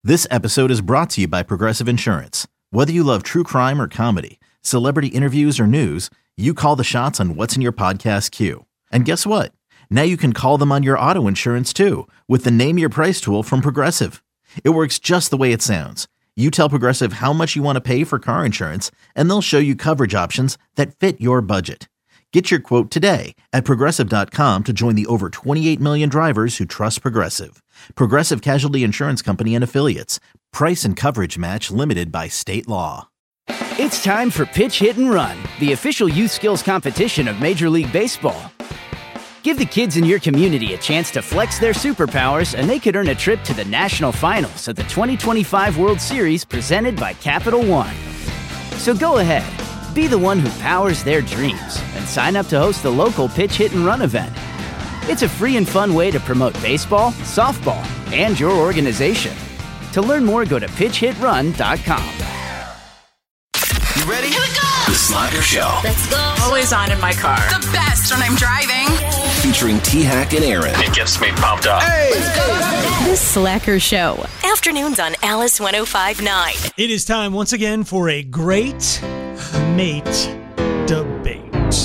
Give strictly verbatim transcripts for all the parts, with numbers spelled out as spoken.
This episode is brought to you by Progressive Insurance. Whether you love true crime or comedy, celebrity interviews or news, you call the shots on what's in your podcast queue. And guess what? Now you can call them on your auto insurance too with the Name Your Price tool from Progressive. It works just the way it sounds. You tell Progressive how much you want to pay for car insurance, and they'll show you coverage options that fit your budget. Get your quote today at Progressive dot com to join the over twenty-eight million drivers who trust Progressive. Progressive Casualty Insurance Company and Affiliates. Price and coverage match limited by state law. It's time for Pitch, Hit, and Run, the official youth skills competition of Major League Baseball. Give the kids in your community a chance to flex their superpowers, and they could earn a trip to the national finals of the twenty twenty-five World Series presented by Capital One. So go ahead, be the one who powers their dreams, and sign up to host the local Pitch, Hit, and Run event. It's a free and fun way to promote baseball, softball, and your organization. To learn more, go to pitch hit run dot com. You ready? Here we go! The Slacker Show. Let's go. Always on in my car. The best when I'm driving. Featuring T-Hack and Aaron. It gets me pumped up. Hey! The Slacker Show. Afternoons on Alice one oh five point nine. It is time once again for a great mate debate.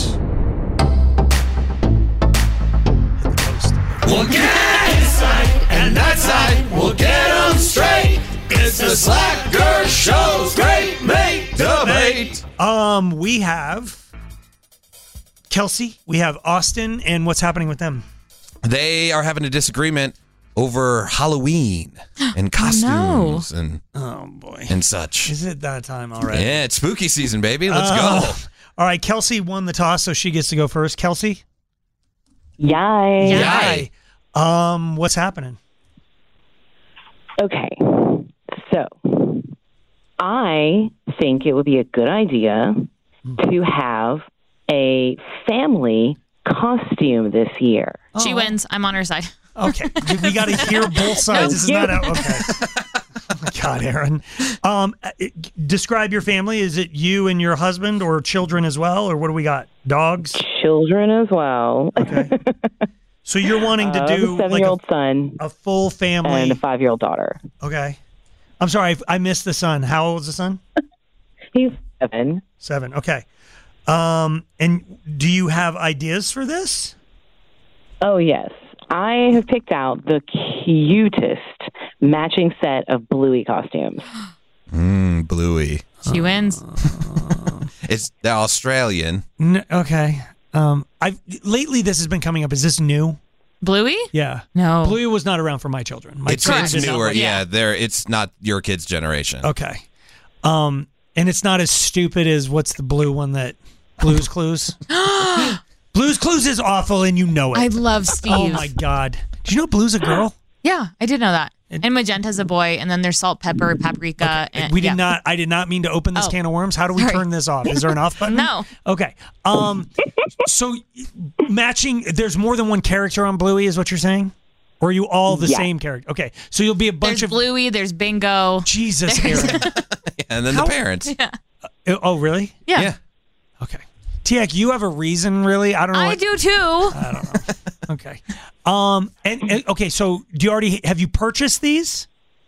We'll get his side and that side. We'll get them straight. It's the Slacker Show's Great Mate Debate. Um, we have Kelsey, we have Austin, and what's happening with them? They are having a disagreement over Halloween and costumes oh, no. and oh boy and such. Is it that time already? Yeah, it's spooky season, baby. Let's uh, go. All right, Kelsey won the toss, so she gets to go first. Kelsey? Yay. Yay. Um, what's happening? Okay. So, I think it would be a good idea to have a family costume this year. She Oh. wins. I'm on her side. Okay. We got to hear both sides. This is not a, okay. Oh my God, Aaron. Um, it, describe your family. Is it you and your husband or children as well? Or what do we got? Dogs? Children as well. Okay. So you're wanting to uh, do a seven-year-old like a, son a full family. and a five-year-old daughter. Okay. I'm sorry. I, I missed the son. How old is the son? He's seven. Seven. Okay. Um, and do you have ideas for this? Oh, yes. I have picked out the cutest matching set of Bluey costumes. Mmm, Bluey. She wins. It's the Australian. N- okay. Um, I've lately this has been coming up. Is this new? Bluey? Yeah. No. Bluey was not around for my children. My It's, children it's did not newer. like- Yeah, they're, it's not your kid's generation. Okay. Um, and it's not as stupid as what's the blue one that Blue's Clues? Blue's Clues is awful, and you know it. I love Steve. Oh my God! Do you know Blue's a girl? Yeah, I did know that. It- And Magenta's a boy, and then there's salt, pepper, paprika. Okay. And, we did yeah. not. I did not mean to open this Oh. can of worms. How do we Sorry. turn this off? Is there an off button? No. Okay. Um. So matching. There's more than one character on Bluey, is what you're saying, or are you all the Yeah. same character? Okay. So you'll be a bunch There's of Bluey, there's Bingo. Jesus, Aaron. And then How- the parents. Yeah. Uh, oh, really? Yeah. Yeah. Okay. Tiak, you have a reason, really? I don't know. I what- do too. I don't know. Okay. Um. And, and okay. So, do you already have you purchased these?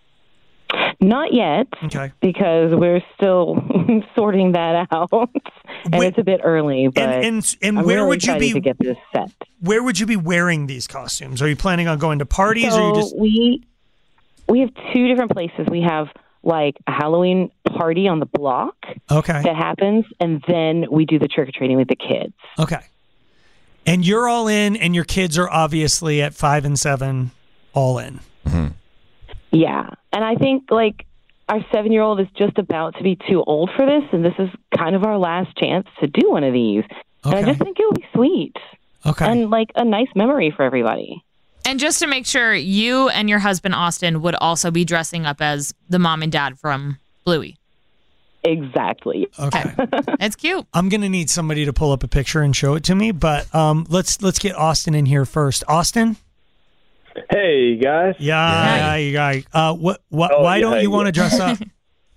Not yet, Okay. because we're still sorting that out, and Wait, it's a bit early. But and and, and I'm where really would you excited be? to get this set? Where would you be wearing these costumes? Are you planning on going to parties, so or you just? we we have two different places. We have like a Halloween party on the block Okay. that happens, and then we do the trick or treating with the kids. Okay. And you're all in, and your kids are obviously at five and seven, all in. Mm-hmm. Yeah, and I think like our seven-year-old is just about to be too old for this, and this is kind of our last chance to do one of these. And I Okay. just think it would be sweet Okay. and like a nice memory for everybody. And just to make sure, you and your husband, Austin, would also be dressing up as the mom and dad from Bluey. Exactly. Okay. It's cute. I'm gonna need somebody to pull up a picture and show it to me, but um, let's let's get Austin in here first. Austin. Hey guys. Yeah, yeah, you guys. Uh, what? What? Oh, why yeah, don't you want to yeah. dress up?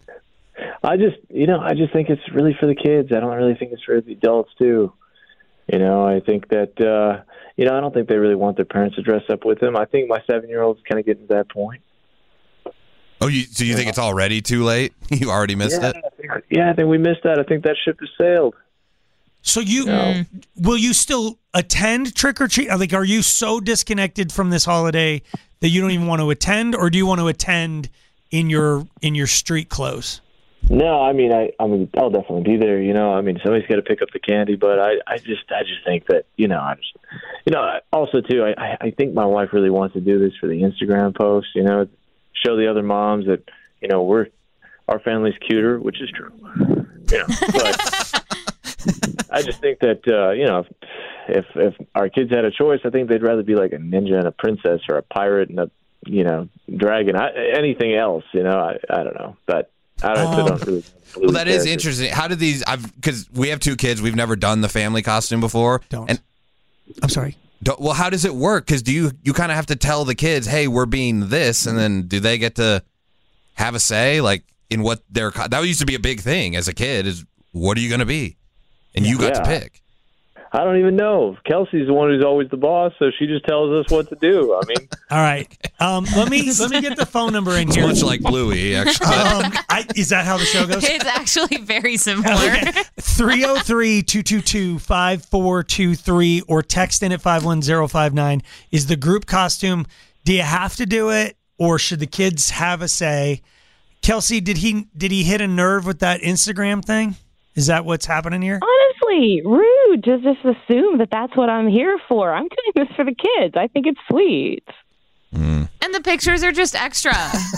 I just, you know, I just think it's really for the kids. I don't really think it's for the adults too. You know, I think that, uh, you know, I don't think they really want their parents to dress up with them. I think my seven-year-old's kind of getting to that point. Oh, you, so you think it's already too late? You already missed yeah, it? I think, yeah, I think we missed that. I think that ship has sailed. So you No. will you still attend trick or treat? Like, are you so disconnected from this holiday that you don't even want to attend, or do you want to attend in your in your street clothes? No, I mean, I, I mean, I'll definitely be there. You know, I mean, somebody's got to pick up the candy, but I, I just, I just think that, you know, I just, you know, also too, I, I think my wife really wants to do this for the Instagram post. You know, show the other moms that, you know, we're our family's cuter, which is true. You know, but I just think that, uh, you know, if if our kids had a choice, I think they'd rather be like a ninja and a princess, or a pirate and a, you know, dragon. I, anything else, you know, I, I don't know, but. I don't, Um, don't really Well, that is interesting. How did these? I've because we have two kids. We've never done the family costume before. Don't. And I'm sorry. don't, well, how does it work? Because do you you kind of have to tell the kids, hey, we're being this, and then do they get to have a say, like in what their co- that used to be a big thing as a kid? Is what are you going to be? And you got Yeah. to pick. I don't even know. Kelsey's the one who's always the boss, so she just tells us what to do. I mean, All right. Um, let me let me get the phone number in It's here. much like Bluey, actually. Um, I, is that how the show goes? It's actually very similar. three oh three, two two two, five four two three or text in at five one zero five nine. Is the group costume, do you have to do it, or should the kids have a say? Kelsey, did he did he hit a nerve with that Instagram thing? Is that what's happening here? Honestly, rude to just assume that that's what I'm here for. I'm doing this for the kids. I think it's sweet. Mm. And the pictures are just extra.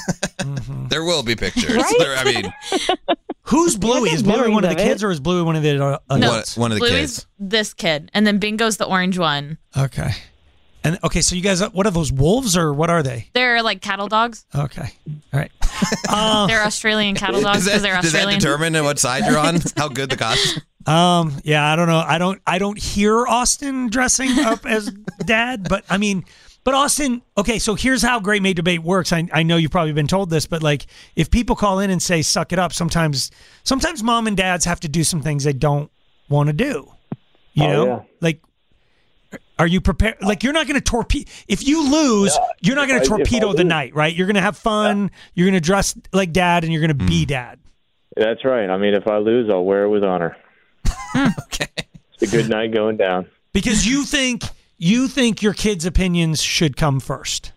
There will be pictures. Right? There, I mean, Who's Bluey? Is Bluey one of the memories of kids, or is Bluey one of the uh, one, adults? one of the Bluey's kids. this kid, and then Bingo's the orange one. Okay. And okay, so you guys, what are those, wolves, or what are they? They're like cattle dogs. Okay. All right. Um, They're Australian cattle dogs Does because that, they're does that Australian. determine what side you're on? How good the costume? Um, yeah, I don't know. I don't I don't hear Austin dressing up as dad, but I mean, but Austin, okay, so here's how Great Mate Debate works. I I know you've probably been told this, but like if people call in and say suck it up, sometimes sometimes mom and dads have to do some things they don't want to do. You Oh, know? yeah. Like are you prepared? Like you're not going to torpedo if you lose, Yeah, you're not going if to I- if I torpedo the lose- night, right? You're going to have fun, you're going to dress like dad, and you're going to be dad. that's right. I mean, if I lose, I'll wear it with honor. Okay. It's a good night going down. Because you think you think your kids' opinions should come first.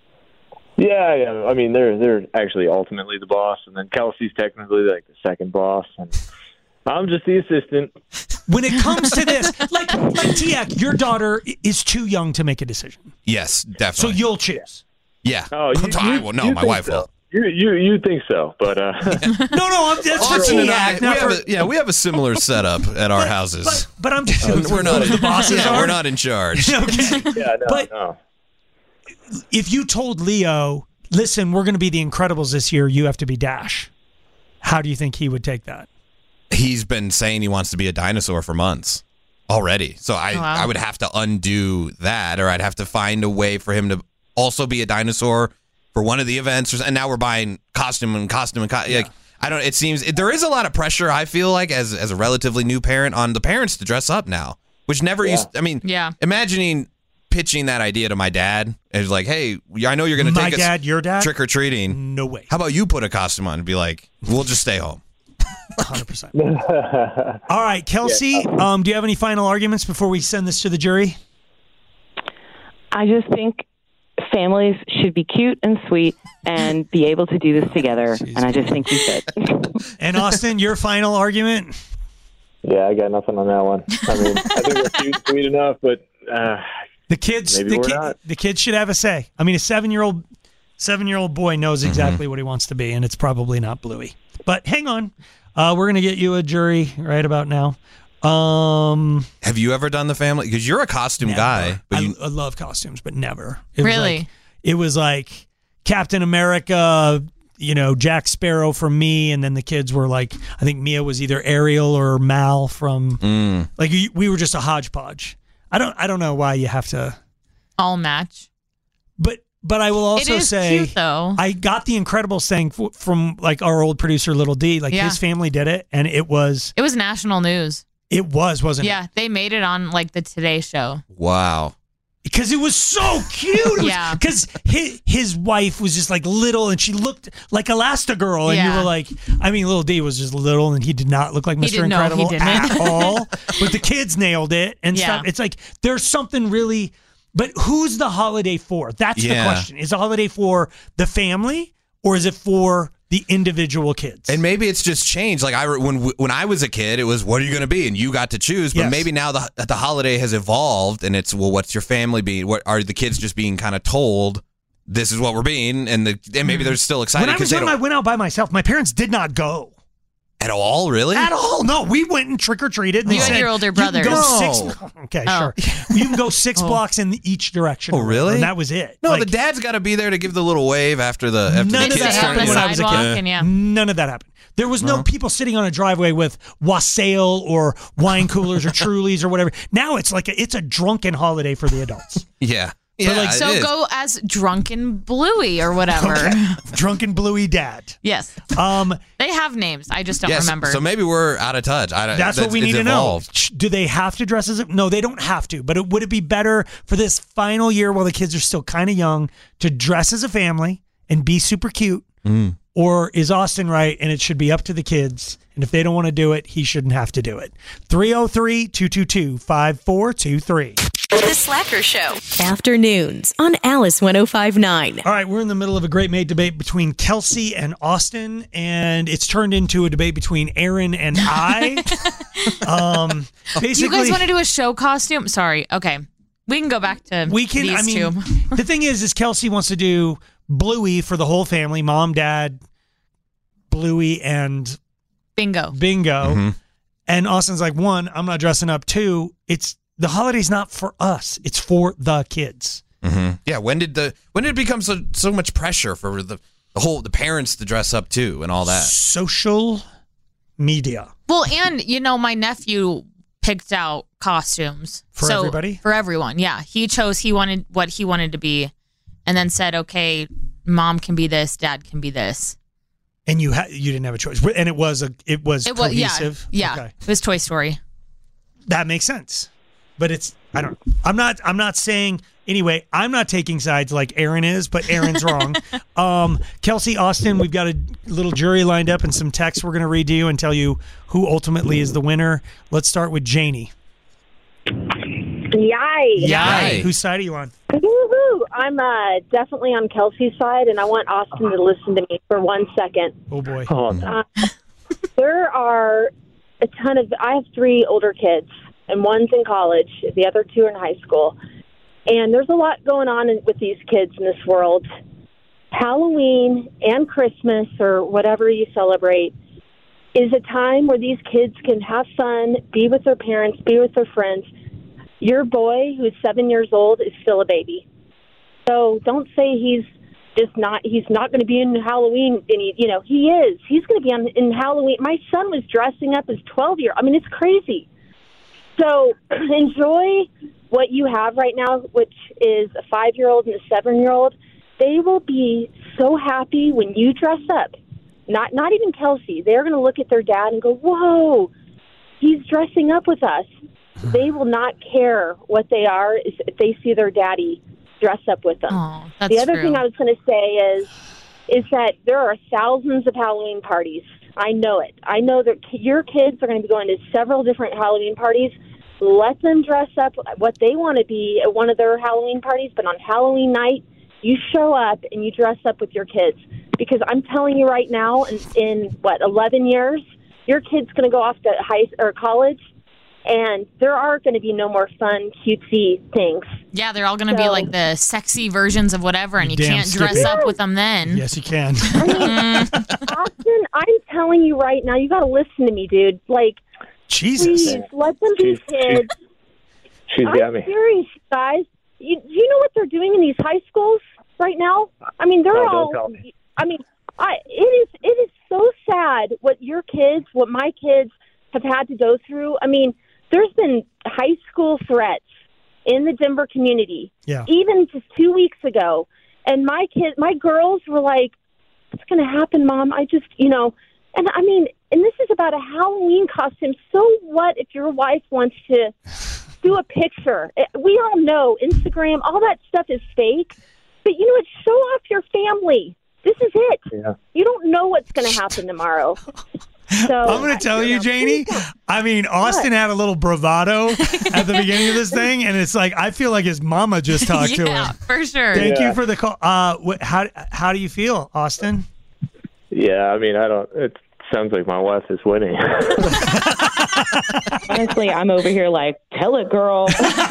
Yeah, yeah. I mean, they're they're actually ultimately the boss, and then Kelsey's technically like the second boss, and I'm just the assistant. When it comes to this, like like Tiak, your daughter i- is too young to make a decision, Yes, so definitely. you'll choose. yeah. Oh, you, I you- will. No, you my think wife so. will. You you you think so, but uh, No, no, I'm, that's for Austin and I, Tiak, we not have for. a, yeah, we have a similar setup at our houses. But, but I'm just we're not the bosses yeah, are. we're not in charge. Okay. yeah, no, But- no. If you told Leo, listen, we're going to be the Incredibles this year, you have to be Dash. How do you think he would take that? He's been saying he wants to be a dinosaur for months already. So I, Oh, wow. I would have to undo that, or I'd have to find a way for him to also be a dinosaur for one of the events. And now we're buying costume and costume and co- like I don't. It seems it, there is a lot of pressure. I feel like as as a relatively new parent on the parents to dress up now, which never Yeah. used. I mean, Yeah. imagining pitching that idea to my dad is like, hey, I know you're going to My take dad, us your dad? trick or treating. No way. How about you put a costume on and be like, we'll just stay home. one hundred percent. All right, Kelsey, um, do you have any final arguments before we send this to the jury? I just think families should be cute and sweet and be able to do this together, and I just think we should. And Austin, your final argument? Yeah, I got nothing on that one. I mean, I think we're cute, sweet enough, but uh, The kids, Maybe the, we're ki- not. the kids should have a say. I mean, a seven-year-old, seven-year-old boy knows exactly what he wants to be, and it's probably not Bluey. But hang on, uh, we're gonna get you a jury right about now. Um, Have you ever done the family? Because you're a costume guy, but I, you, I love costumes, but never. It was Really? like- it was like Captain America, you know, Jack Sparrow from me, and then the kids were like, I think Mia was either Ariel or Mal from. Mm. Like we we were just a hodgepodge. I don't I don't know why you have to. All match. But but I will also it is say cute though. I got the Incredibles thing f- from like our old producer Little D. Like Yeah. his family did it, and it was It was national news. it was wasn't Yeah, they made it on like the Today Show. wow. Because it was so cute. Yeah. Because his, his wife was just like little and she looked like Elastigirl. And Yeah. you were like, I mean, little D was just little and he did not look like He Mister didn't- no, he Incredible didn't. at all. But the kids nailed it and Yeah. stuff. It's like there's something really. But who's the holiday for? That's Yeah. the question. Is the holiday for the family or is it for the individual kids? And maybe it's just changed. Like I when when I was a kid, it was what are you going to be, and you got to choose. But Yes. maybe now the the holiday has evolved, and it's well, what's your family being? What are the kids just being kind of told? This is what we're being, and the and maybe they're still excited When I because was they young, I don't went out by myself. My parents did not go. at all. Really? At all. No, we went and trick or treated. And You they and said, your older "You can go brothers." six- okay, Oh. sure. You can go six blocks in each direction. Oh, really? And that was it. No, Like, the dad's got to be there to give the little wave after the after None the of kids that turn happened it when in. I was a kid. Sidewalk and yeah. None of that happened. There was no No. people sitting on a driveway with wassail or wine coolers or Trulies or whatever. Now it's like a, it's a drunken holiday for the adults. Yeah, yeah. like- it So is. go as Drunken Bluey or whatever. Okay. Drunken Bluey Dad. Yes. Um, They have names. I just don't Yes, remember. So maybe we're out of touch. I, that's what we it's need to evolved. know. Sh- Do they have to dress as a, no, they don't have to, but it, would it be better for this final year while the kids are still kind of young to dress as a family and be super cute? Mm. Or is Austin right and it should be up to the kids? And if they don't want to do it, he shouldn't have to do it. three oh three, two two two, five four two three. The Slacker Show. Afternoons on Alice one oh five point nine. All right, we're in the middle of a great mate debate between Kelsey and Austin, and it's turned into a debate between Aaron and I. um, basically, you guys want to do a show costume? Sorry. Okay. We can go back to we can. these I mean, two. the thing is, is Kelsey wants to do Bluey for the whole family, mom, dad, Bluey, and Bingo. Bingo. Mm-hmm. And Austin's like, one, I'm not dressing up. Two, it's the holiday's not for us; it's for the kids. Mm-hmm. Yeah. When did the when did it become so so much pressure for the, the whole the parents to dress up too and all that? Social media. Well, and you know, my nephew picked out costumes For So, everybody? For everyone, yeah. He chose he wanted what he wanted to be, and then said, "Okay, mom can be this, dad can be this." And you had you didn't have a choice, and it was a it was It was yeah, cohesive. yeah. Okay. It was Toy Story. That makes sense. But it's I don't I'm not I'm not saying anyway, I'm not taking sides like Aaron is, but Aaron's wrong. Um Kelsey, Austin, we've got a little jury lined up and some texts we're gonna read to you and tell you who ultimately is the winner. Let's start with Janie. Yay. Yay. Whose side are you on? Woohoo. I'm uh, definitely on Kelsey's side, and I want Austin to listen to me for one second. Oh boy. Oh, no. Uh, there are a ton of, I have three older kids, and one's in college, the other two are in high school. And there's a lot going on in, with these kids in this world. Halloween and Christmas, or whatever you celebrate, is a time where these kids can have fun, be with their parents, be with their friends. Your boy, who's seven years old, is still a baby. So don't say he's just not, he's not going to be in Halloween. Any, you know, he is. He's going to be on, in Halloween. My son was dressing up as twelve-year. I mean, it's crazy. So enjoy what you have right now, which is a five-year-old and a seven-year-old. They will be so happy when you dress up. Not not even Kelsey. They're going to look at their dad and go, whoa, he's dressing up with us. They will not care what they are if they see their daddy dress up with them. Oh, that's the other true. thing I was going to say is is that there are thousands of Halloween parties. I know it. I know that your kids are going to be going to several different Halloween parties. Let them dress up what they want to be at one of their Halloween parties, but on Halloween night, you show up and you dress up with your kids. Because I'm telling you right now, in, in what, eleven years, your kid's going to go off to high or college, and there are going to be no more fun, cutesy things. Yeah, they're all going to be So- like the sexy versions of whatever, and you Damn can't dress Skippy. up with them then. Yes, you can. Austin, I'm telling you right now, you got to listen to me, dude. Like, Jesus. please, let them be She's- kids. She's got I'm me. serious, guys. You, you know what they're doing in these high schools right now? I mean, they're Oh, don't all. tell me. I mean, I it is it is so sad what your kids, what my kids have had to go through. I mean, there's been high school threats in the Denver community, Yeah. even just two weeks ago, and my kids, my girls were like, "What's going to happen, Mom? I just, you know." And I mean, and this is about a Halloween costume. So what if your wife wants to do a picture. It- We all know Instagram, all that stuff is fake. But, you know what? Show off your family. This is it. Yeah. You don't know what's going to happen tomorrow. So I'm going to tell you, Janie, I mean, Austin had a little bravado at the beginning of this thing, and it's like, I feel like his mama just talked to Yeah, him. for sure. Thank Yeah. you for the call. Uh, wh- how, how do you feel, Austin? Yeah, I mean, I don't. It sounds like my wife is winning. Honestly, I'm over here like, tell it, girl.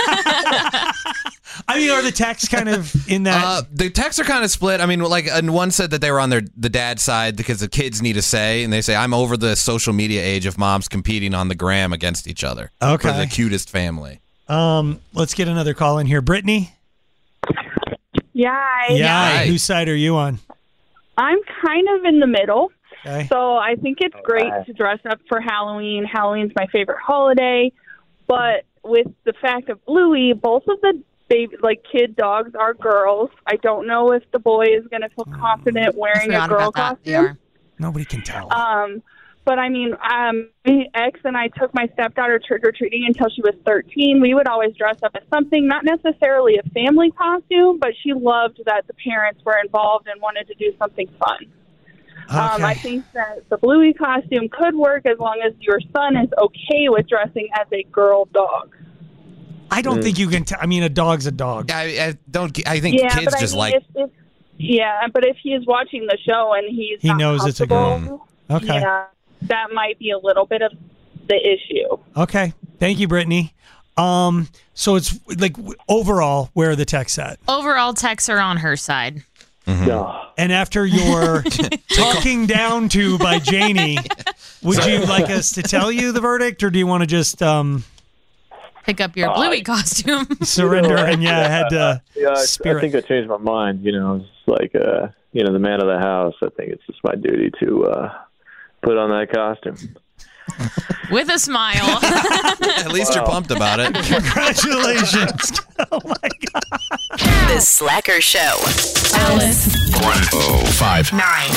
I mean, are the texts kind of in that? Uh, the texts are kind of split. I mean, like, and one said that they were on their the dad's side because the kids need a say, and they say, "I'm over the social media age of moms competing on the gram against each other Okay. for the cutest family." Um, let's get another call in here. Brittany? Yeah. Yeah. Whose side are you on? I'm kind of in the middle. Okay. So I think it's great to dress up for Halloween. Halloween's my favorite holiday. But with the fact of Bluey, both of the baby, like kid dogs are girls. I don't know if the boy is going to feel confident wearing a forgot girl about that. They costume. are. Nobody can tell. Um, but I mean, um, my ex and I took my stepdaughter trick or treating until she was thirteen. We would always dress up as something, not necessarily a family costume, but she loved that the parents were involved and wanted to do something fun. Um, Okay. I think that the Bluey costume could work as long as your son is okay with dressing as a girl dog. I don't think you can tell. I mean, a dog's a dog. I, I don't. I think yeah, kids but just I mean, like. if, if, yeah, but if he is watching the show and he's He not knows it's a girl. comfortable, Okay. yeah, that might be a little bit of the issue. Okay. Thank you, Brittany. Um, so it's like w- overall, where are the texts at? Overall, texts are on her side. And after your talking down to by Janie, would you like us to tell you the verdict, or do you want to just um, Pick up your Bluey costume. surrender and yeah, had to Yeah, I, I spirit? think I changed my mind. You know, it's like, uh, you know, the man of the house. I think it's just my duty to uh, put on that costume. With a smile. At least you're pumped about it. Congratulations. Oh my God. The Slacker Show. Alice. one oh five Nine.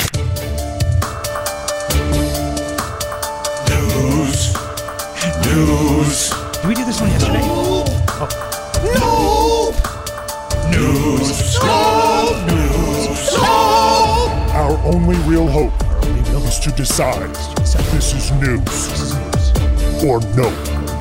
News. News. Did we do this one yesterday? Nope. News. Scoop. News. Scoop. Our only real hope is to decide if this is news or no.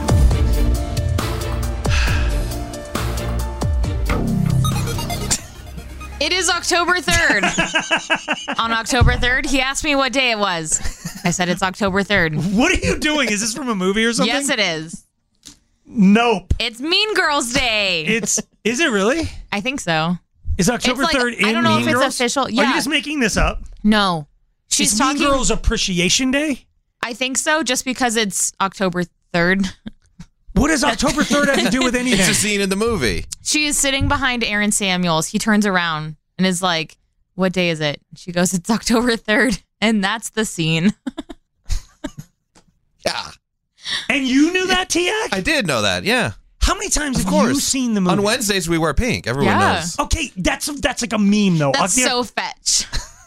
It is October third. On October third, he asked me what day it was. I said it's October third. What are you doing? Is this from a movie or something? Yes, it is. Nope. It's Mean Girls Day. It's is it really? I think so. Is October It's like- third in I don't know Mean if it's Girls? official. Are you Yeah. just making this up? No. She's Is talking. Mean Girls Appreciation Day? I think so, just because it's October third. What does October third have to do with anything? It's a scene in the movie. She is sitting behind Aaron Samuels. He turns around and is like, "What day is it?" She goes, "It's October third." And that's the scene. Yeah. And you knew that, Tiak? I did know that. Yeah. How many times Of have course. you seen the movie? On Wednesdays we wear pink. Everyone Yeah. knows. Okay, that's that's like a meme though. That's Uh, so fetch.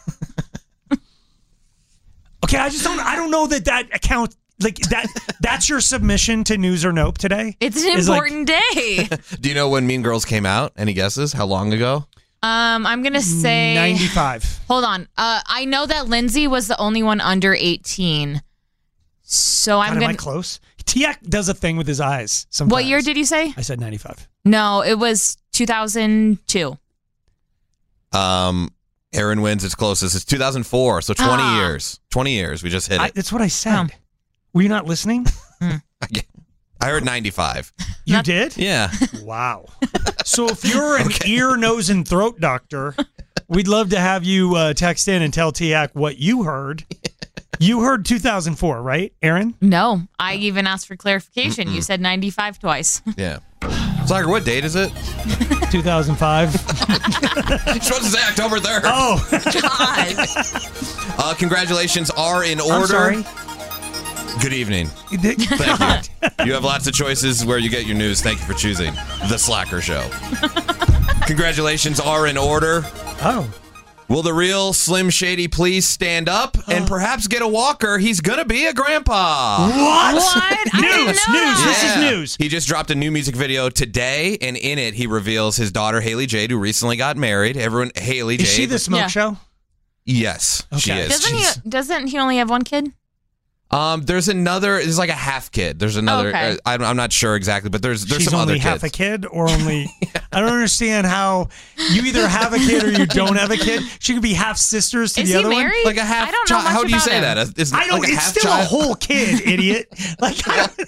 Okay, I just don't. I don't know that that account like that. That's your submission to News or Nope today. It's an Is like- important day. Do you know when Mean Girls came out? Any guesses? How long ago? Um, I'm gonna say ninety-five. Hold on. Uh, I know that Lindsay was the only one under eighteen. So I'm God, am I gonna. close? Tiak does a thing with his eyes. Sometimes. What year did you say? I said ninety-five. No, it was two thousand two. Um, Aaron wins its closest. It's two thousand four, so twenty Ah. years. twenty years. We just hit I, it. that's what I said. Were you not listening? I heard ninety-five. You did? Yeah. Wow. So if you're an ear, nose, and throat doctor, we'd love to have you uh, text in and tell Tiak what you heard. You heard two thousand four, right, Aaron? No, I even asked for clarification. You Mm-mm. said ninety-five twice. Yeah. Slacker, what date is it? two thousand five. You're supposed to say October third. Oh. Uh, congratulations are in order. I'm sorry. Good evening. Thank you. You have lots of choices where you get your news. Thank you for choosing The Slacker Show. Congratulations are in order. Oh. Will the real Slim Shady please stand up and perhaps get a walker? He's going to be a grandpa. What? What? I didn't News, know news. that. This is Yeah. news. He just dropped a new music video today, and in it, he reveals his daughter, Haley Jade, who recently got married. Everyone, Haley Jade. Is she the smoke Yeah. show? Yes, she Okay. is. Doesn't Jeez. he? Doesn't he only have one kid? Um, there's another. There's like a half kid. There's another. Okay. uh, I'm, I'm not sure exactly, but there's there's She's some only other half kids. a kid, or only. I don't understand how you either have a kid or you don't have a kid. She could be half sisters to Is the he other married? Like a half. I don't know chi- much How do you about say him. that? It's one. I don't. like a It's half still child? a whole kid, idiot. Like I don't,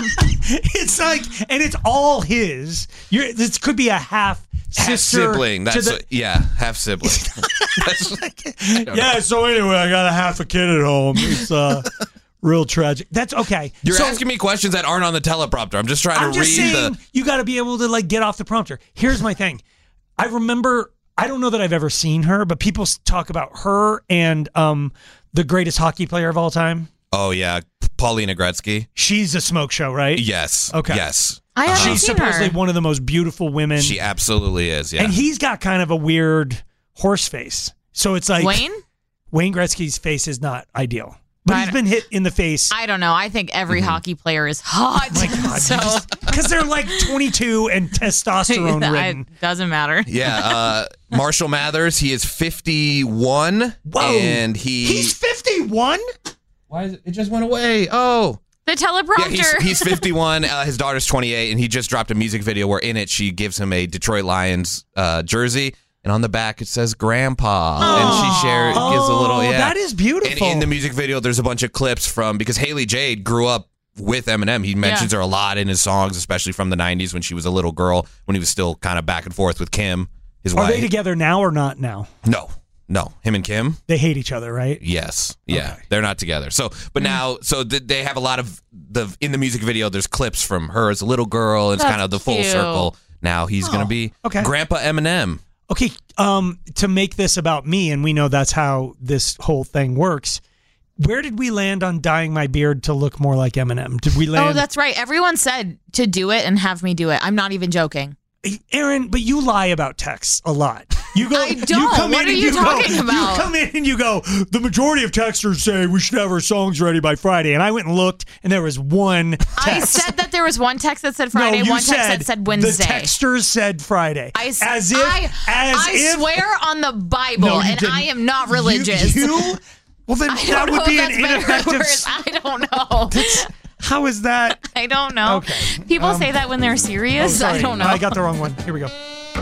it's like, and it's all his. You're. This could be a half Half sister sibling. to That's the- what, yeah, half sibling. That's, I don't know. yeah. So anyway, I got a half a kid at home. It's uh, real tragic. That's okay. You're So- asking me questions that aren't on the teleprompter. I'm just trying I'm to just read saying the. you got to be able to like get off the prompter. Here's my thing. I remember. I don't know that I've ever seen her, but people s- talk about her and um the greatest hockey player of all time. Oh yeah, Paulina Gretzky. She's a smoke show, right? Yes. Okay. Yes. I haven't She's seen supposedly her. one of the most beautiful women. She absolutely is. Yeah. And he's got kind of a weird horse face. So it's like Wayne? Wayne Gretzky's face is not ideal. But I he's been hit in the face. I don't know. I think every hockey player is hot. Oh my God. so Because they're like twenty-two and testosterone ridden. it doesn't matter. Yeah, uh, Marshall Mathers. He is fifty-one. Whoa. And he. He's fifty-one? Why is it? It just went away. Oh. The teleprompter. Yeah, he's, he's fifty-one. Uh, his daughter's twenty-eight, and he just dropped a music video where in it she gives him a Detroit Lions uh, jersey, and on the back it says "Grandpa," and she shares gives a little. Yeah, that is beautiful. And in the music video, there's a bunch of clips from because Haley Jade grew up with Eminem. He mentions Yeah. her a lot in his songs, especially from the nineties when she was a little girl, when he was still kind of back and forth with Kim, his Are wife. they together now or not now? No, no, him and Kim. They hate each other, right? Yes. Yeah. Okay. They're not together. So, but now, so th- they have a lot of the in the music video. There's clips from her as a little girl. It's That's kind of the full cute. circle. Now he's gonna be okay. Grandpa Eminem. Okay, um, to make this about me, and we know that's how this whole thing works. Where did we land on dyeing my beard to look more like Eminem? Did we land? Oh, that's right. Everyone said to do it and have me do it. I'm not even joking. Aaron, but you lie about texts a lot. You go. I don't. You come What in are and you go- talking about? You come in and you go. The majority of texters say we should have our songs ready by Friday, and I went and looked, and there was one text. I said that there was one text that said Friday, no, you one text said that said Wednesday. The texters said Friday. I, s- as if, I, as I if, swear on the Bible, No, you and didn't. I am not religious. You, you well, then I that don't would know be if an that's better or ineffective. worse. I don't know. How is that? I don't know. Okay. People Um, say that when they're Oh, serious. sorry. I don't know. I got the wrong one. Here we go.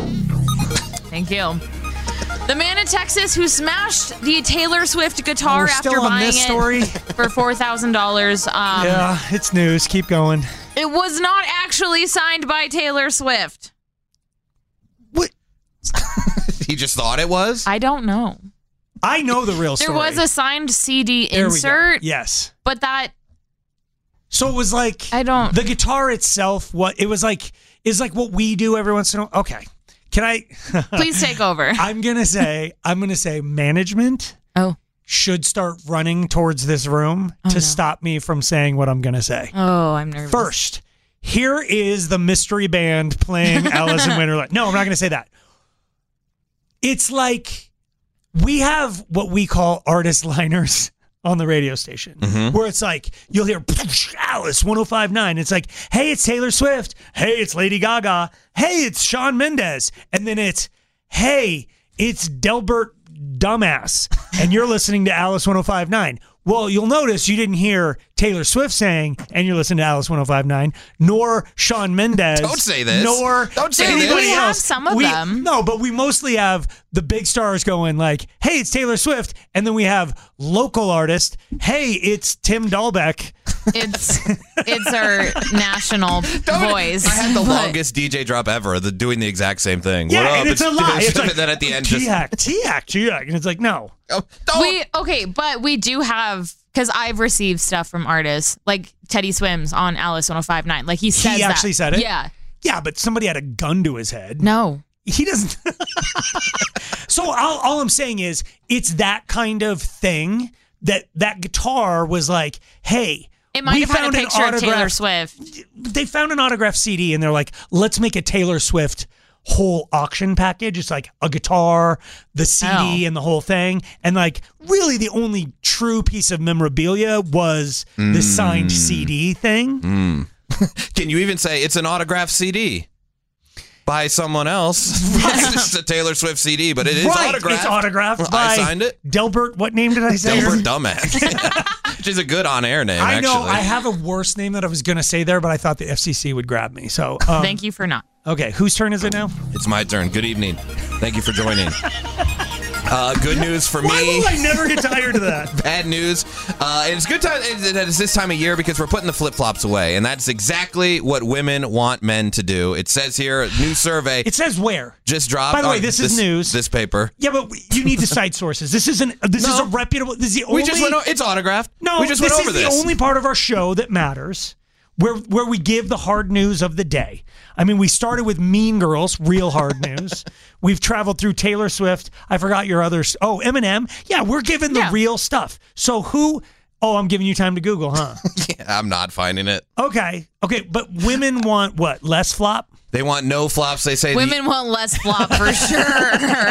Thank you. The man in Texas who smashed the Taylor Swift guitar We're after still on buying this it story. for four thousand dollars. Um, Yeah, it's news. Keep going. It was not actually signed by Taylor Swift. What? He just thought it was. I don't know. I know the real There story. was a signed C D There we go. insert, Yes. but that So it was like I don't. the guitar itself. What it was like is like what we do every once in a while. Okay, can I? Please take over. I'm gonna say I'm gonna say management. Oh. Should start running towards this room Oh, to no. stop me from saying what I'm gonna say. Oh, I'm nervous. First, here is the mystery band playing Alice in Wonderland. No, I'm not gonna say that. It's like we have what we call artist liners on the radio station, Mm-hmm. where it's like you'll hear Alice one oh five point nine. It's like, hey, it's Taylor Swift. Hey, it's Lady Gaga. Hey, it's Shawn Mendes. And then it's, hey, it's Delbert Dumbass. And you're listening to Alice one oh five point nine. Well, you'll notice you didn't hear Taylor Swift saying, and you're listening to Alice one oh five point nine, nor Shawn Mendes. Don't say this. Nor Don't say Dude, this. anybody we have else. some of We- them. No, but we mostly have the big stars going like, hey, it's Taylor Swift. And then we have local artists. Hey, it's Tim Dahlbeck. It's it's our national voice. I had the but- longest D J drop ever, the, doing the exact same thing. Yeah, what up? and it's, a lie. It's like, and then at the end, just T-hack, T-hack, T-hack. And it's like, no. oh, don't. We okay, but we do have because I've received stuff from artists like Teddy Swims on Alice one oh five point nine. Like he says He actually that. said it? Yeah. Yeah, but somebody had a gun to his head. No. He doesn't. So all, all I'm saying is it's that kind of thing that that guitar was like, hey, It might we have had a found an picture of Taylor autograph- Swift. They found an autographed C D and they're like, let's make a Taylor Swift whole auction package. It's like a guitar, the C D, Oh. and the whole thing. And like really the only true piece of memorabilia was the signed C D thing. Mm. Can you even say it's an autographed C D by someone else? It's just a Taylor Swift C D, but it is Right, autographed. It's autographed Well, by I signed it. Delbert. What name did I say? Delbert Dumbass. Which is a good on-air name, I know. actually. I have a worse name that I was going to say there, but I thought the F C C would grab me. So um, Thank you for not. Okay, whose turn is it now? It's my turn. Good evening. Thank you for joining. Uh, good news for Why me. will I never get tired of that? Bad news. Uh, and it's good time. It's this time of year because we're putting the flip flops away, and that's exactly what women want men to do. It says here, new survey. It says where? Just dropped. By the way, on this is news. This paper. Yeah, but you need the site sources. This isn't. This is No. a reputable. This is the only. We just went. o- It's autographed. No, we just this went over is this. the only part of our show that matters, where where we give the hard news of the day. I mean, we started with Mean Girls, real hard news. We've traveled through Taylor Swift. I forgot your others. Oh, Eminem. Yeah, we're giving the Yeah. real stuff. So who? Oh, I'm giving you time to Google, huh? Yeah, I'm not finding it. Okay, okay, but women want what? Less flop? They want no flops. They say the- Women want less flop for sure.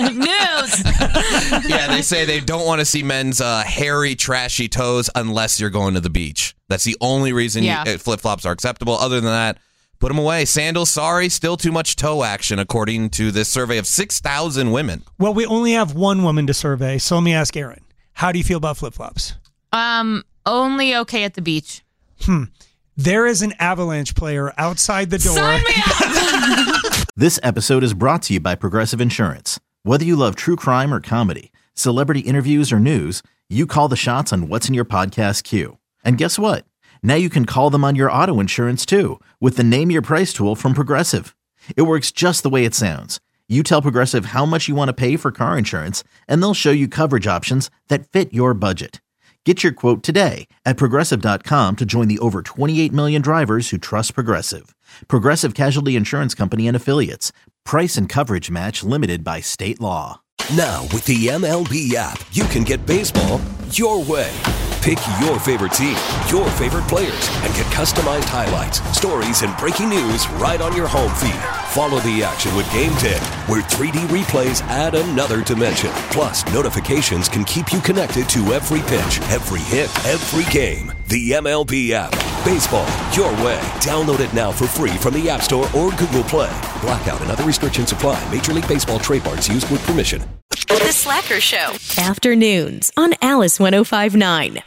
News. yeah, they say they don't want to see men's uh, hairy, trashy toes unless you're going to the beach. That's the only reason Yeah. you, uh, flip-flops are acceptable. Other than that, put them away. Sandals, sorry, still too much toe action, according to this survey of six thousand women. Well, we only have one woman to survey, so let me ask Aaron. How do you feel about flip flops? Um, only okay at the beach. Hmm. There is an Avalanche player outside the door. Sign me up. This episode is brought to you by Progressive Insurance. Whether you love true crime or comedy, celebrity interviews or news, you call the shots on what's in your podcast queue. And guess what? Now you can call them on your auto insurance too with the Name Your Price tool from Progressive. It works just the way it sounds. You tell Progressive how much you want to pay for car insurance, and they'll show you coverage options that fit your budget. Get your quote today at Progressive dot com to join the over twenty-eight million drivers who trust Progressive. Progressive Casualty Insurance Company and Affiliates. Price and coverage match limited by state law. Now, with the M L B app, you can get baseball your way. Pick your favorite team, your favorite players, and get customized highlights, stories, and breaking news right on your home feed. Follow the action with Game ten, where three D replays add another dimension. Plus, notifications can keep you connected to every pitch, every hit, every game. The M L B app. Baseball your way. Download it now for free from the App Store or Google Play. Blackout and other restrictions apply. Major League Baseball trademarks used with permission. The Slacker Show. Afternoons on Alice one oh five point nine.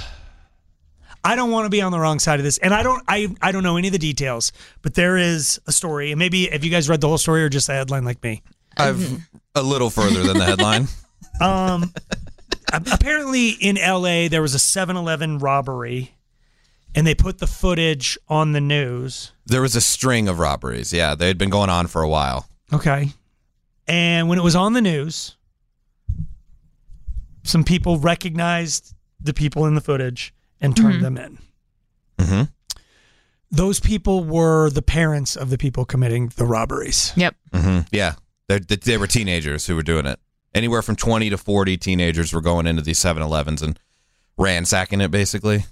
I don't want to be on the wrong side of this, and I don't I, I don't know any of the details, but there is a story, and maybe have you guys read the whole story or just the headline like me? I've a little further than the headline. Um, apparently in L A there was a seven eleven robbery, and they put the footage on the news. There was a string of robberies. Yeah, they had been going on for a while. Okay. And when it was on the news, some people recognized the people in the footage and turned Mm-hmm. them in. Mm-hmm. Those people were the parents of the people committing the robberies. Yep. Mm-hmm. Yeah, they they were teenagers who were doing it. Anywhere from twenty to forty teenagers were going into these seven elevens and ransacking it, basically.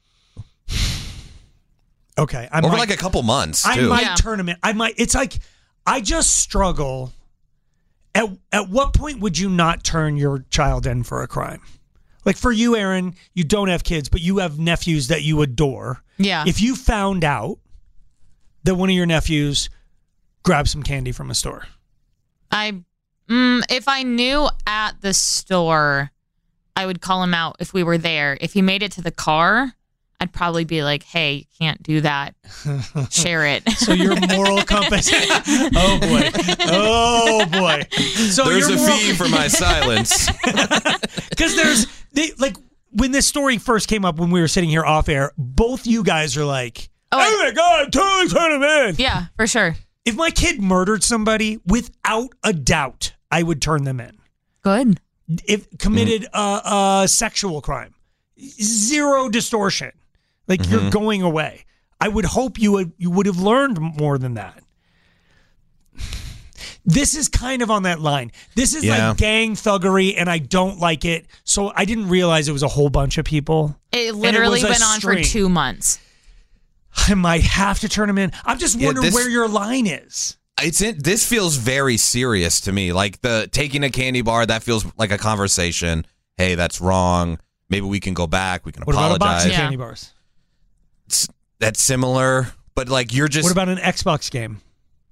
Okay. I Over might, like a couple months, I too. might Yeah. turn them in. I might. It's like, I just struggle. At, at what point would you not turn your child in for a crime? Like for you, Aaron, you don't have kids, but you have nephews that you adore. Yeah. If you found out that one of your nephews grabbed some candy from a store. I, mm, if I knew at the store, I would call him out if we were there. If he made it to the car, I'd probably be like, hey, you can't do that. Share it. So your moral compass. Oh, boy. Oh, boy. So There's your a moral- fee for my silence. Because there's, they, like, when this story first came up when we were sitting here off air, both you guys are like, Oh, oh my God, totally turn him in. Yeah, for sure. If my kid murdered somebody, without a doubt, I would turn them in. Good. If committed a, a sexual crime, zero distortion. Like Mm-hmm. you're going away. I would hope you would you would have learned more than that. This is kind of on that line. This is Yeah. like gang thuggery, and I don't like it. So I didn't realize it was a whole bunch of people. It literally was a went on for string. two months. I might have to turn them in. I'm just Yeah, wondering this- where your line is. it's in, this feels very serious to me. Like the taking a candy bar, that feels like a conversation. Hey, that's wrong. Maybe we can go back. We can what apologize. What about a box of Yeah. candy bars? It's, that's similar, but like you're just. What about an Xbox game?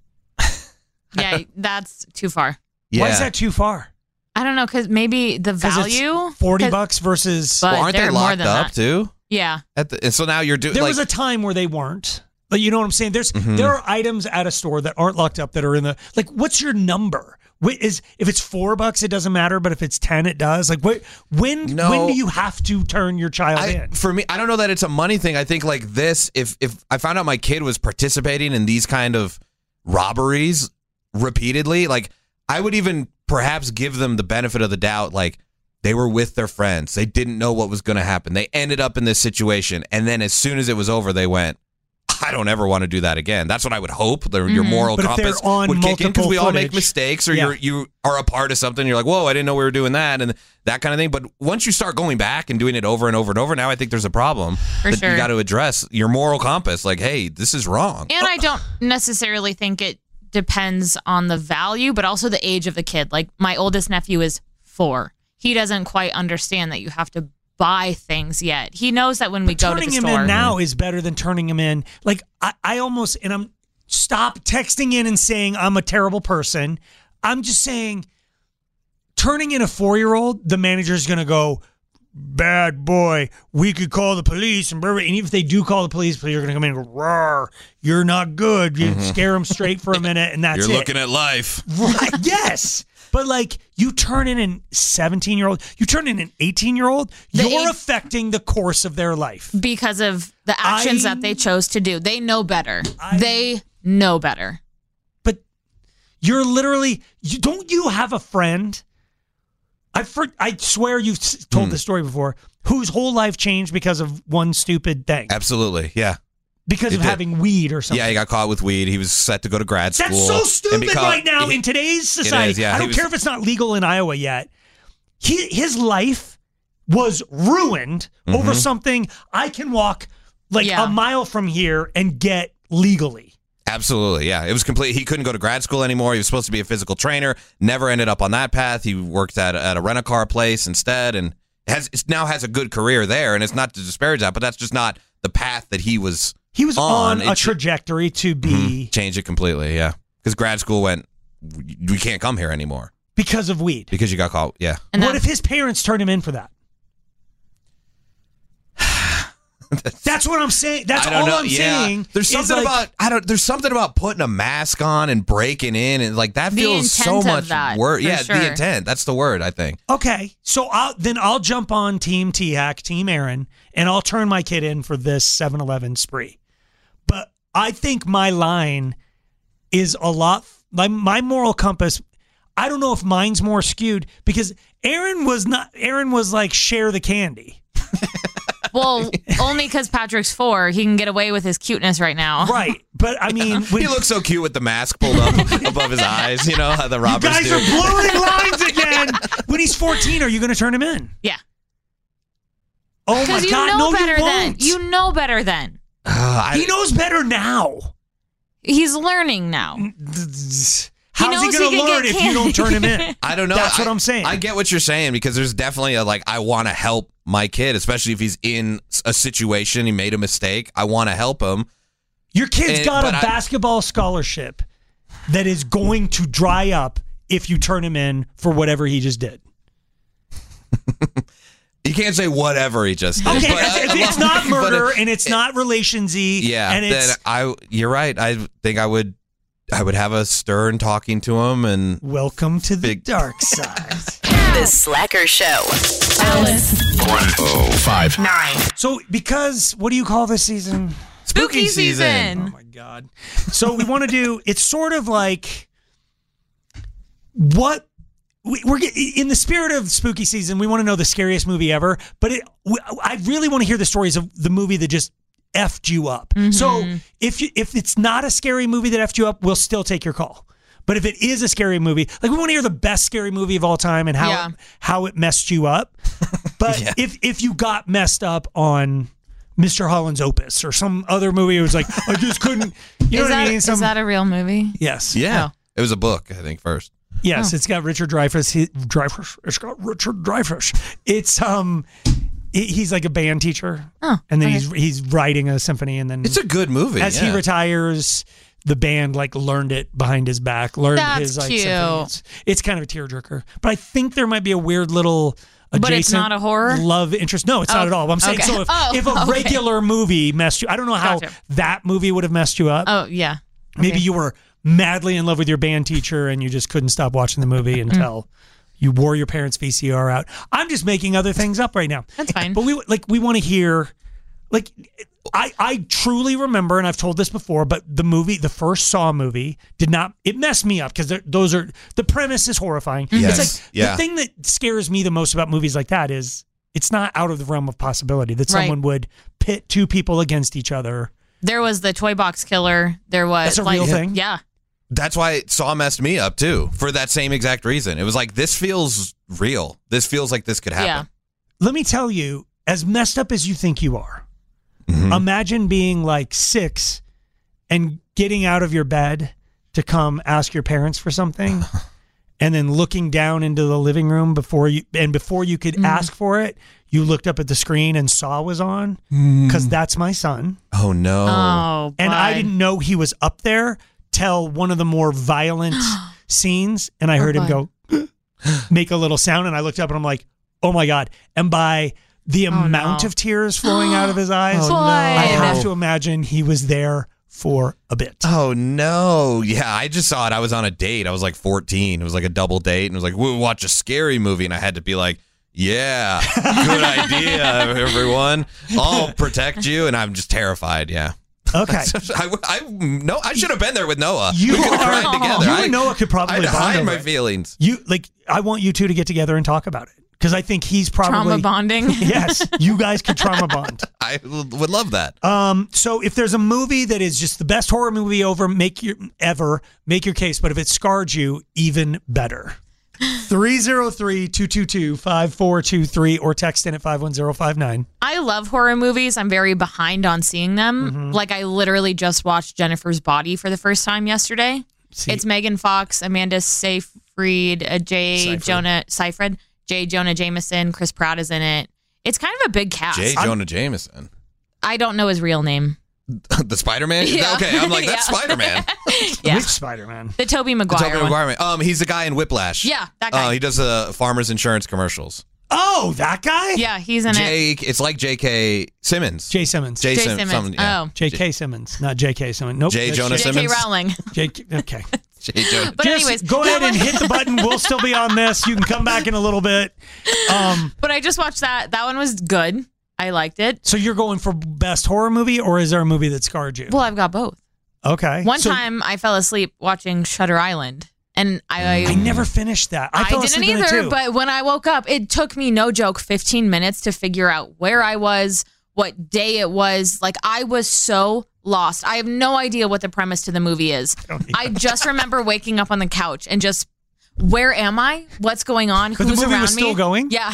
Yeah, that's too far. Yeah. Why is that too far? I don't know, because maybe the 'Cause it's value. forty 'cause- bucks versus. But Well, aren't they they're more locked than up that. too? Yeah. At the, and so now you're doing. There like, was a time where they weren't. Like, you know what I'm saying? There's Mhm. there are items at a store that aren't locked up that are in the like. What's your number? Wh- Is if it's four bucks, it doesn't matter. But if it's ten, it does. Like, what? When? No. When do you have to turn your child I, in? for me, I don't know that it's a money thing. I think like this, if if I found out my kid was participating in these kind of robberies repeatedly, like I would even perhaps give them the benefit of the doubt. Like they were with their friends, they didn't know what was going to happen. They ended up in this situation, and then as soon as it was over, they went, I don't ever want to do that again. That's what I would hope. Their, Your Mhm. moral But if they're compass on would kick in because multiple we all make footage- mistakes, or Yeah. you're you are a part of something. You're like, whoa, I didn't know we were doing that, and that kind of thing. But once you start going back and doing it over and over and over, now I think there's a problem For that sure. you got to address. Your moral compass, like, hey, this is wrong. And I don't necessarily think it depends on the value, but also the age of the kid. Like my oldest nephew is four. He doesn't quite understand that you have to buy things yet. He knows that when we go to Turning the him store. in now is better than turning him in. Like I, I almost and I'm stop texting in and saying I'm a terrible person. I'm just saying turning in a four-year-old, the manager's gonna go, bad boy. We could call the police, and blah, blah. And even if they do call the police, police are gonna come in and go, roar, you're not good. You Mhm. scare them straight for a minute, and that's You're it. looking at life. Right? Yes. But like you turn in a seventeen-year-old, you turn in an eighteen-year-old, The you're age- affecting the course of their life. Because of the actions I- that they chose to do. They know better. they know better. You're literally, you, don't you have a friend? I for, I swear you've s- told Hmm. this story before, whose whole life changed because of one stupid thing. Absolutely, yeah. Because It of did. having weed or something. Yeah, he got caught with weed. He was set to go to grad school. That's so and stupid because- right now he- in today's It society. is, yeah. I He don't was- care if it's not legal in Iowa yet. He, his life was ruined over Mhm. something I can walk like Yeah. a mile from here and get legally. Absolutely, yeah. It was complete. He couldn't go to grad school anymore. He was supposed to be a physical trainer. Never ended up on that path. He worked at at a rent-a-car place instead, and has it now has a good career there. And it's not to disparage that, but that's just not the path that he was. He was on, It a ch- trajectory to be Mhm. Change it completely, yeah. Because grad school went, we can't come here anymore because of weed. because you got caught. Yeah. What if his parents turned him in for that? That's what I'm saying. That's I don't all know. I'm yeah. saying. There's is something like- about I don't. There's something about putting a mask on and breaking in, and like that The feels so intent of much that, worse. for Yeah, sure. the intent. That's the word. I think. Okay, so I'll, then I'll jump on Team T-Hack, Team Aaron, and I'll turn my kid in for this seven eleven spree. But I think my line is a lot, my, my moral compass, I don't know if mine's more skewed because Aaron was not, Aaron was like, share the candy. Well, only because Patrick's four, he can get away with his cuteness right now. Right. But I mean, when, He looks so cute with the mask pulled up above his eyes. You know how the you robbers guys do. are blurring lines again. When he's fourteen, are you going to turn him in? Yeah. Oh my Because you God, know no, better you then. won't. You know better then. Uh, he knows better now. He's learning now. How's he knows going he to can learn get if you don't turn him in? I don't know. That's what I- I'm saying. I get what you're saying because there's definitely a like I want to help my kid, especially if he's in a situation he made a mistake. I want to help him. Your kid's And- got a but I- basketball scholarship that is going to dry up if you turn him in for whatever he just did. You can't say whatever he just did. Okay, but, uh, it's, it's not but, murder uh, and it's not relationsy. Yeah, and it's then I. You're right. I think I would. I would have a stern talking to him and welcome to the big, dark side. The Slacker Show. Alice. Oh, five. Nine. So, because what do you call this season? Spooky season. Oh my God! So we want to do. It's sort of like what we, we're get- in the spirit of spooky season. We want to know the scariest movie ever, but it, we, I really want to hear the stories of the movie that just effed you up. So if you, if it's not a scary movie that effed you up, we'll still take your call. But if it is a scary movie, like we want to hear the best scary movie of all time and how Yeah. it, how it messed you up. But Yeah. if if you got messed up on Mister Holland's Opus or some other movie. It was like, I just couldn't, you know is what that, I mean? Some, is that a real movie? yes. Yeah. Oh. It was a book, I think, first. Yes, Oh. it's got Richard Dreyfuss. He, Dreyfuss. It's got Richard Dreyfuss. It's um, he- he's like a band teacher, Oh, and then okay. he's he's writing a symphony, and then It's a good movie. as yeah. he retires, the band like learned it behind his back, learned That's his like cute. symphony. It's, it's kind of a tearjerker, but I think there might be a weird little. Adjacent But it's not a horror? love interest. No, it's Oh, not at all. I'm saying okay. so if, Oh, if a okay. regular movie messed you, I don't know how Gotcha. that movie would have messed you up. Oh, yeah. Maybe Okay. you were madly in love with your band teacher and you just couldn't stop watching the movie until you wore your parents' V C R out. I'm just making other things up right now. That's fine. But we like we want to hear like I I truly remember, and I've told this before, but the movie, the first Saw movie, did not it messed me up because those are the premise is horrifying. Yes. It's like Yeah. the thing that scares me the most about movies like that is it's not out of the realm of possibility that Right. someone would pit two people against each other. There was the toy box killer. There was That's a like, real thing? Yeah. That's why Saw messed me up too, for that same exact reason. It was like, this feels real. This feels like this could happen. Yeah. Let me tell you, as messed up as you think you are, Mm-hmm. imagine being like six and getting out of your bed to come ask your parents for something and then looking down into the living room before you and before you could ask for it, you looked up at the screen and Saw was on because that's my son. Oh no. Oh, And I bud. didn't know he was up there till one of the more violent scenes, and I heard him bud. go make a little sound, and I looked up and I'm like, oh my God. And by the Oh, amount no. of tears flowing out of his eyes, Oh, no. I have to imagine he was there for a bit. Oh no. Yeah, I just saw it. I was on a date. I was like fourteen. It was like a double date, and it was like, we'll watch a scary movie, and I had to be like, yeah, good idea, everyone. I'll protect you, and I'm just terrified. Yeah. Okay. I, I, no, I should have been there with Noah. You we could have are- cried together. you I, and Noah could probably I'd bond hide over my it. feelings. You like I want you two to get together and talk about it. Because I think he's probably Trauma bonding. Yes, you guys could trauma bond. I would love that. Um, so if there's a movie that is just the best horror movie over, make your ever make your case. But if it scarred you, even better. three oh three, two two two, five four two three or text in at five one zero five nine. I love horror movies. I'm very behind on seeing them. Mm-hmm. Like I literally just watched Jennifer's Body for the first time yesterday. See- It's Megan Fox, Amanda Seyfried, uh, Jay Seyfried. Jonah Seyfried, Jay Jonah Jameson, Chris Pratt is in it. It's kind of a big cast. J. I'm- Jonah Jameson. I don't know his real name. The Spider-Man? Yeah. Okay, I'm like, that's Yeah. Spider-Man. Yeah. Which Spider-Man? The Tobey The Maguire. Tobey one. Maguire man. Um, he's the guy in Whiplash. Yeah, that guy. Uh, he does the farmers insurance commercials. Oh, that guy? Yeah, he's in it. J. It's like J K. Simmons. Jay Simmons. J. J. Sim- Simmons. something, yeah. Oh. J K. Simmons, not J K. Simmons. Nope. J. that's Jonah J- J K. Simmons? Rowling. J. Okay. J. Jonah. But Just anyways, go ahead that and one- hit the button. We'll still be on this. You can come back in a little bit. Um, But I just watched that. That one was good. I liked it. so you're going for best horror movie, or is there a movie that scarred you? Well, I've got both. Okay. One So- time I fell asleep watching Shutter Island, and I I never finished that. I, I, fell didn't asleep in it either. too. But when I woke up, it took me no joke fifteen minutes to figure out where I was, what day it was. Like I was so lost. I have no idea what the premise to the movie is. Oh, I just remember waking up on the couch and just, where am I? What's going on? But the Who's movie around was me? still going? Yeah.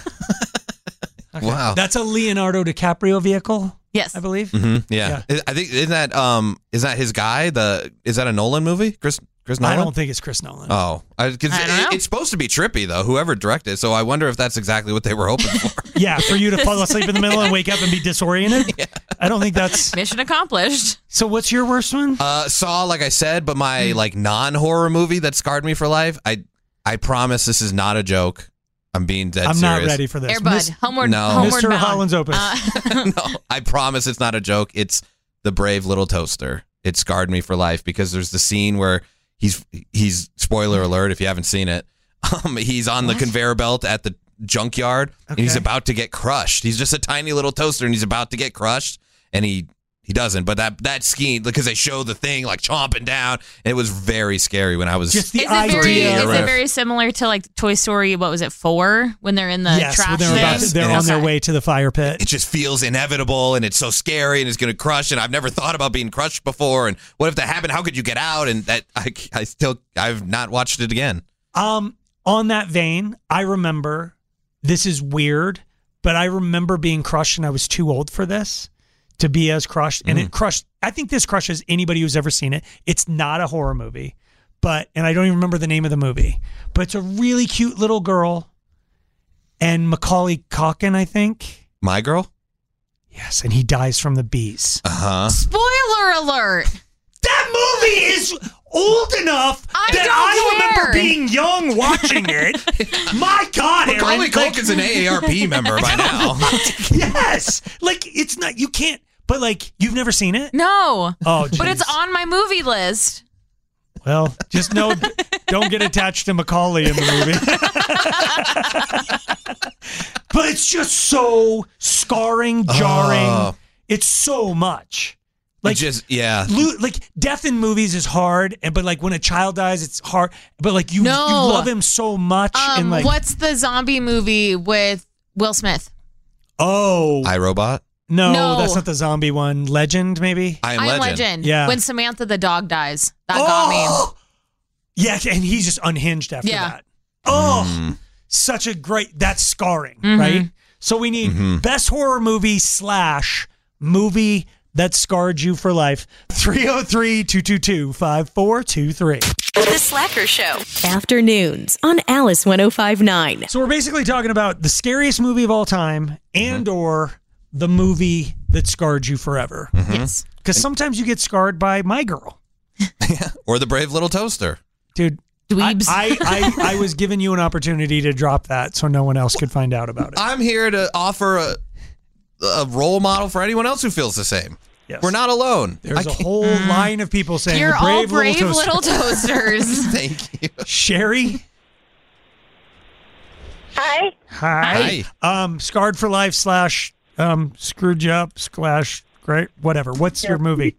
Wow. That's a Leonardo DiCaprio vehicle, Yes. I believe. Mhm, yeah. I think isn't that um is that his guy? The is that a Nolan movie? Chris Chris Nolan? I don't think it's Chris Nolan. Oh, because I don't know. it, it's supposed to be trippy though. Whoever directed it, so I wonder if that's exactly what they were hoping for. Yeah, for you to fall asleep in the middle and wake up and be disoriented. I don't think that's. Mission accomplished. So, what's your worst one? Uh, Saw, like I said, but my Hmm. like non-horror movie that scarred me for life. I I promise this is not a joke. I'm being dead I'm serious. not ready for this. Air Bud. Miss- Homeward, No. homeward Mister Bound. Holland's Opus. Uh, No, I promise it's not a joke. It's The Brave Little Toaster. It scarred me for life because there's the scene where he's he's spoiler alert if you haven't seen it. Um, he's on the conveyor belt at the junkyard and he's Okay. about to get crushed. He's just a tiny little toaster and he's about to get crushed and he he doesn't. But that that scene because they show the thing like chomping down and it was very scary when I was Just the is it very? idea. Is Right. it very similar to like Toy Story? What was it? Four when they're in the yes, trash when they're, about thing? to, they're Yes. on their Okay. way to the fire pit. it just feels inevitable and it's so scary and it's going to crush and I've never thought about being crushed before and what if that happened? How could you get out? And that I, I still I've not watched it again. Um, on that vein, I remember this is weird, but I remember being crushed and I was too old for this. to be as crushed, and Mm. it crushed. I think this crushes anybody who's ever seen it. It's not a horror movie, but and I don't even remember the name of the movie, but it's a really cute little girl, and Macaulay Culkin, I think. My Girl? Yes, and he dies from the bees. Uh-huh. Spoiler alert. That movie is old enough I that don't I remember care. being young watching it. My God, Aaron. Macaulay like- Culkin's an A A R P member by now. Yes. Like, it's not, you can't, but like, you've never seen it? No. Oh, But it's jeez. on my movie list. Well, just know, don't get attached to Macaulay in the movie. But it's just so scarring, jarring. Oh. It's so much. Like, Like, just, yeah. lo- like death in movies is hard, and but like when a child dies, it's hard. But like you, No. you love him so much, Um, and like what's the zombie movie with Will Smith? oh iRobot? no, No. that's not the zombie one. Legend, maybe. I Am I Am Legend. Legend. Yeah. When Samantha the dog dies. That got me. Oh! Yeah, and he's just unhinged after Yeah. that. Oh, Mm. such a great. That's scarring, Mhm. right? So we need Mhm. best horror movie slash movie that scarred you for life. three oh three, two two two, five four two three. The Slacker Show. Afternoons on Alice one oh five point nine. So we're basically talking about the scariest movie of all time and or the movie that scarred you forever. Yes. Because sometimes you get scarred by My Girl. Or The Brave Little Toaster. Dude, I, Dweebs. I, I, I was giving you an opportunity to drop that so no one else could find out about it. I'm here to offer a, a role model for anyone else who feels the same. Yes. We're not alone. I There's a can't- whole line of people saying You're the all brave brave little, little, toaster. toasters. Thank you. Sherry, Hi. hi. Um, scarred for life slash um, screwed you up slash great whatever. What's your movie?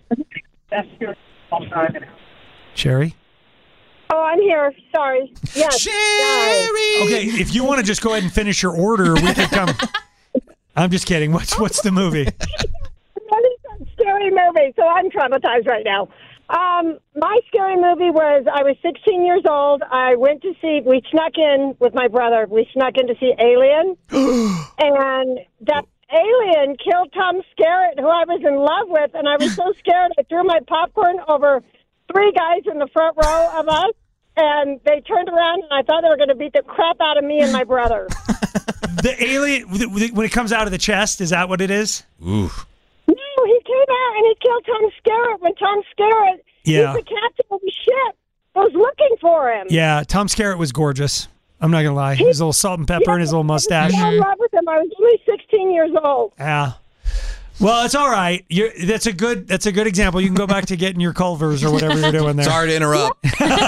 Sherry. Oh, I'm here. Sorry. Yes. Sherry. Okay, if you want to just go ahead and finish your order, we can come. I'm just kidding. What's what's the movie? Scary movie, so I'm traumatized right now. Um, my scary movie was I was sixteen years old. I went to see, we snuck in with my brother. We snuck in to see Alien. And that alien killed Tom Skerritt, who I was in love with. And I was so scared, I threw my popcorn over three guys in the front row of us. And they turned around, and I thought they were going to beat the crap out of me and my brother. The alien when it comes out of the chest, is that what it is? Ooh. No, he came out and he killed Tom Skerritt when Tom Skerritt, Yeah. he's the captain of the ship, was looking for him. Yeah, Tom Skerritt was gorgeous. I'm not gonna lie. His little salt and pepper and his little mustache. I was in love with him. I was only sixteen years old. Yeah. Well, it's all right. You're, that's a good. That's a good example. You can go back to getting your Culvers or whatever you're doing there. Sorry to interrupt.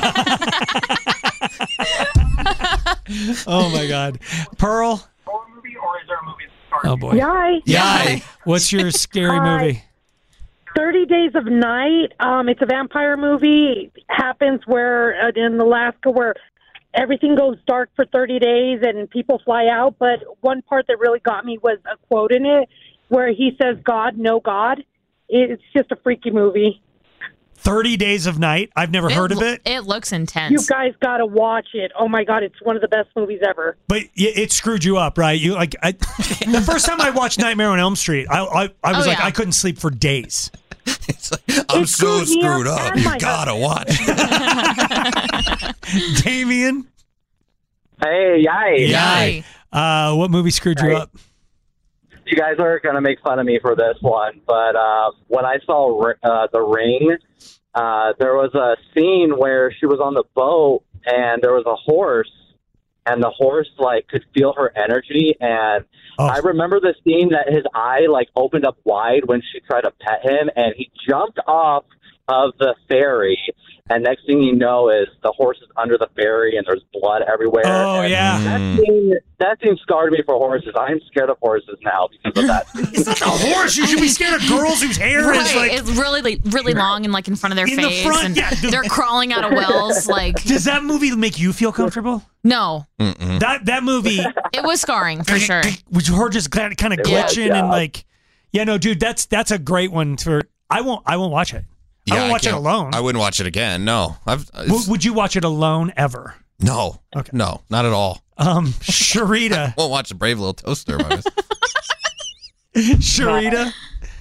Oh my God, Pearl. Oh boy. Yay. Yay. What's your scary Hi. movie? thirty Days of Night. Um, it's a vampire movie. It happens where uh, in Alaska where everything goes dark for thirty days and people fly out. But one part that really got me was a quote in it where he says, "God, no God." It's just a freaky movie. thirty Days of Night. I've never heard of it. It looks intense. You guys got to watch it. Oh my God, it's one of the best movies ever. But y- it screwed you up, right? You like I, the first time I watched Nightmare on Elm Street, I I, I was Oh, like yeah. I couldn't sleep for days. I'm It so screwed me screwed up up. and You my gotta watch. Damien. Hey, yay. Yay. Uh, what movie screwed you Hey. up? You guys are going to make fun of me for this one, but uh, when I saw uh, The Ring, uh, there was a scene where she was on the boat and there was a horse, and the horse like could feel her energy. And Oh. I remember the scene that his eye like opened up wide when she tried to pet him, and he jumped off of the ferry. And next thing you know is the horse is under the ferry and there's blood everywhere. Oh, And yeah. That scene, that scene scarred me for horses. I'm scared of horses now because of that scene. It's not the horse. You should be scared of girls whose hair Right, is like. it's really, like, really long and like in front of their In the face, front, and yeah, the- they're crawling out of wells. Like, Does that movie make you feel comfortable? no, Mm-mm. That that movie, it was scarring for sure. with her just kind of, kind of It was, glitching yeah. and like, yeah, no, dude, that's that's a great one. For I won't I won't watch it. I Yeah, won't watch it can't- alone. I wouldn't watch it again. No. I've, W- would you watch it alone ever? no. Okay. No, not at all. Um, Sharita, Won't watch The Brave Little Toaster. But Sharita.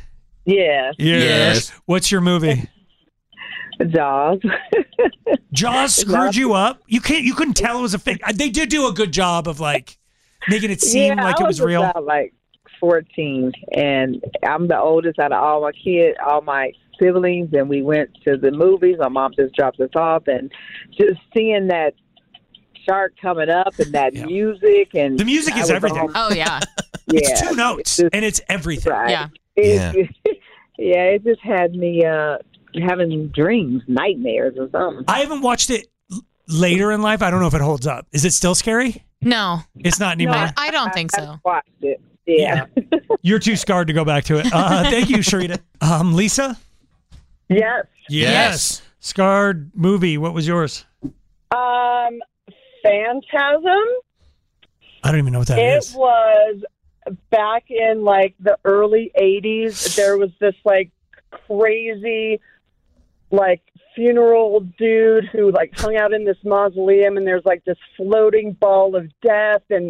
Yes. Yes. What's your movie? Jaws. Jaws screwed you up. You can't. You couldn't tell it was a fake. They did do a good job of like making it seem yeah, like I it was, was real. About, like fourteen, and I'm the oldest out of all my kids, all my siblings, and we went to the movies. My mom just dropped us off, and just seeing that shark coming up and that yeah. music and the music is everything. All, oh yeah, yeah, it's two notes it's just, and it's everything. Right. Yeah, it, yeah. yeah, it just had me uh, having dreams, nightmares, or something. I haven't watched it later in life. I don't know if it holds up. Is it still scary? No, it's not anymore. No, I don't think so. I watched it. Yeah, yeah. You're too scarred to go back to it. Uh, thank you, Sharita. Um, Lisa. Yes. yes. Yes. Scarred movie. What was yours? Um, Phantasm. I don't even know what that it is. It was back in like the early eighties. There was this like crazy, like funeral dude who like hung out in this mausoleum, and there's like this floating ball of death, and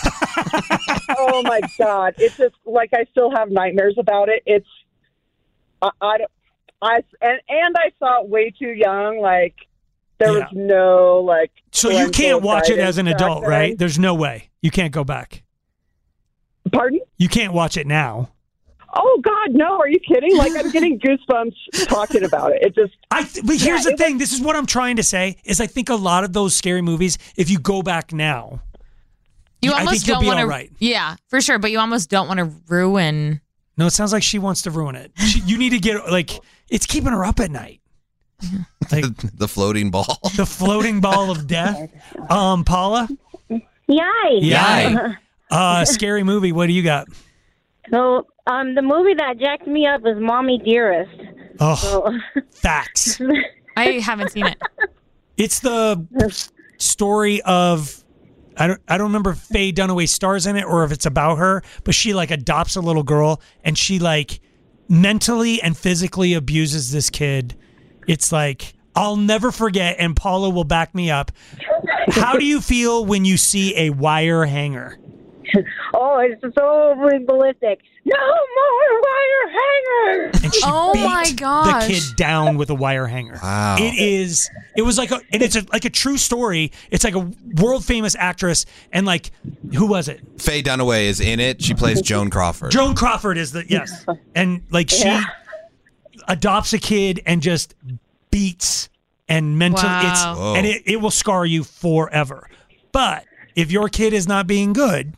oh my god, it's just like I still have nightmares about it. It's I, I don't. I and, and I saw it way too young. Like there yeah. was no like. So you can't watch it as an adult, right? There's no way you can't go back. Pardon? You can't watch it now. Oh God, no! Are you kidding? Like I'm getting goosebumps talking about it. It just. I. Th- but here's yeah, the thing. Was, this is what I'm trying to say. Is I think a lot of those scary movies, if you go back now, you I almost think don't want to. Right. Yeah, for sure. But you almost don't want to ruin. No, it sounds like she wants to ruin it. She, you need to get like it's keeping her up at night. Like the floating ball. The floating ball of death. Um, Paula. Yay! Yay! Uh, scary movie. What do you got? So, um, the movie that jacked me up is Mommy Dearest. Oh, so. Facts. I haven't seen it. It's the story of. I don't I don't remember if Faye Dunaway stars in it or if it's about her, but she like adopts a little girl and she like mentally and physically abuses this kid. It's like, I'll never forget, and Paula will back me up. How do you feel when you see a wire hanger? Oh, it's so ballistic. No more wire hanger! And she oh beat my gosh. the kid down with a wire hanger. Wow. It is, it was like a, and it's a, like a true story. It's like a world famous actress, and like, who was it? Faye Dunaway is in it. She plays Joan Crawford. Joan Crawford is the, yes. And like she Yeah. adopts a kid and just beats and mentally, Wow. it's, Whoa. and it, it will scar you forever. But if your kid is not being good,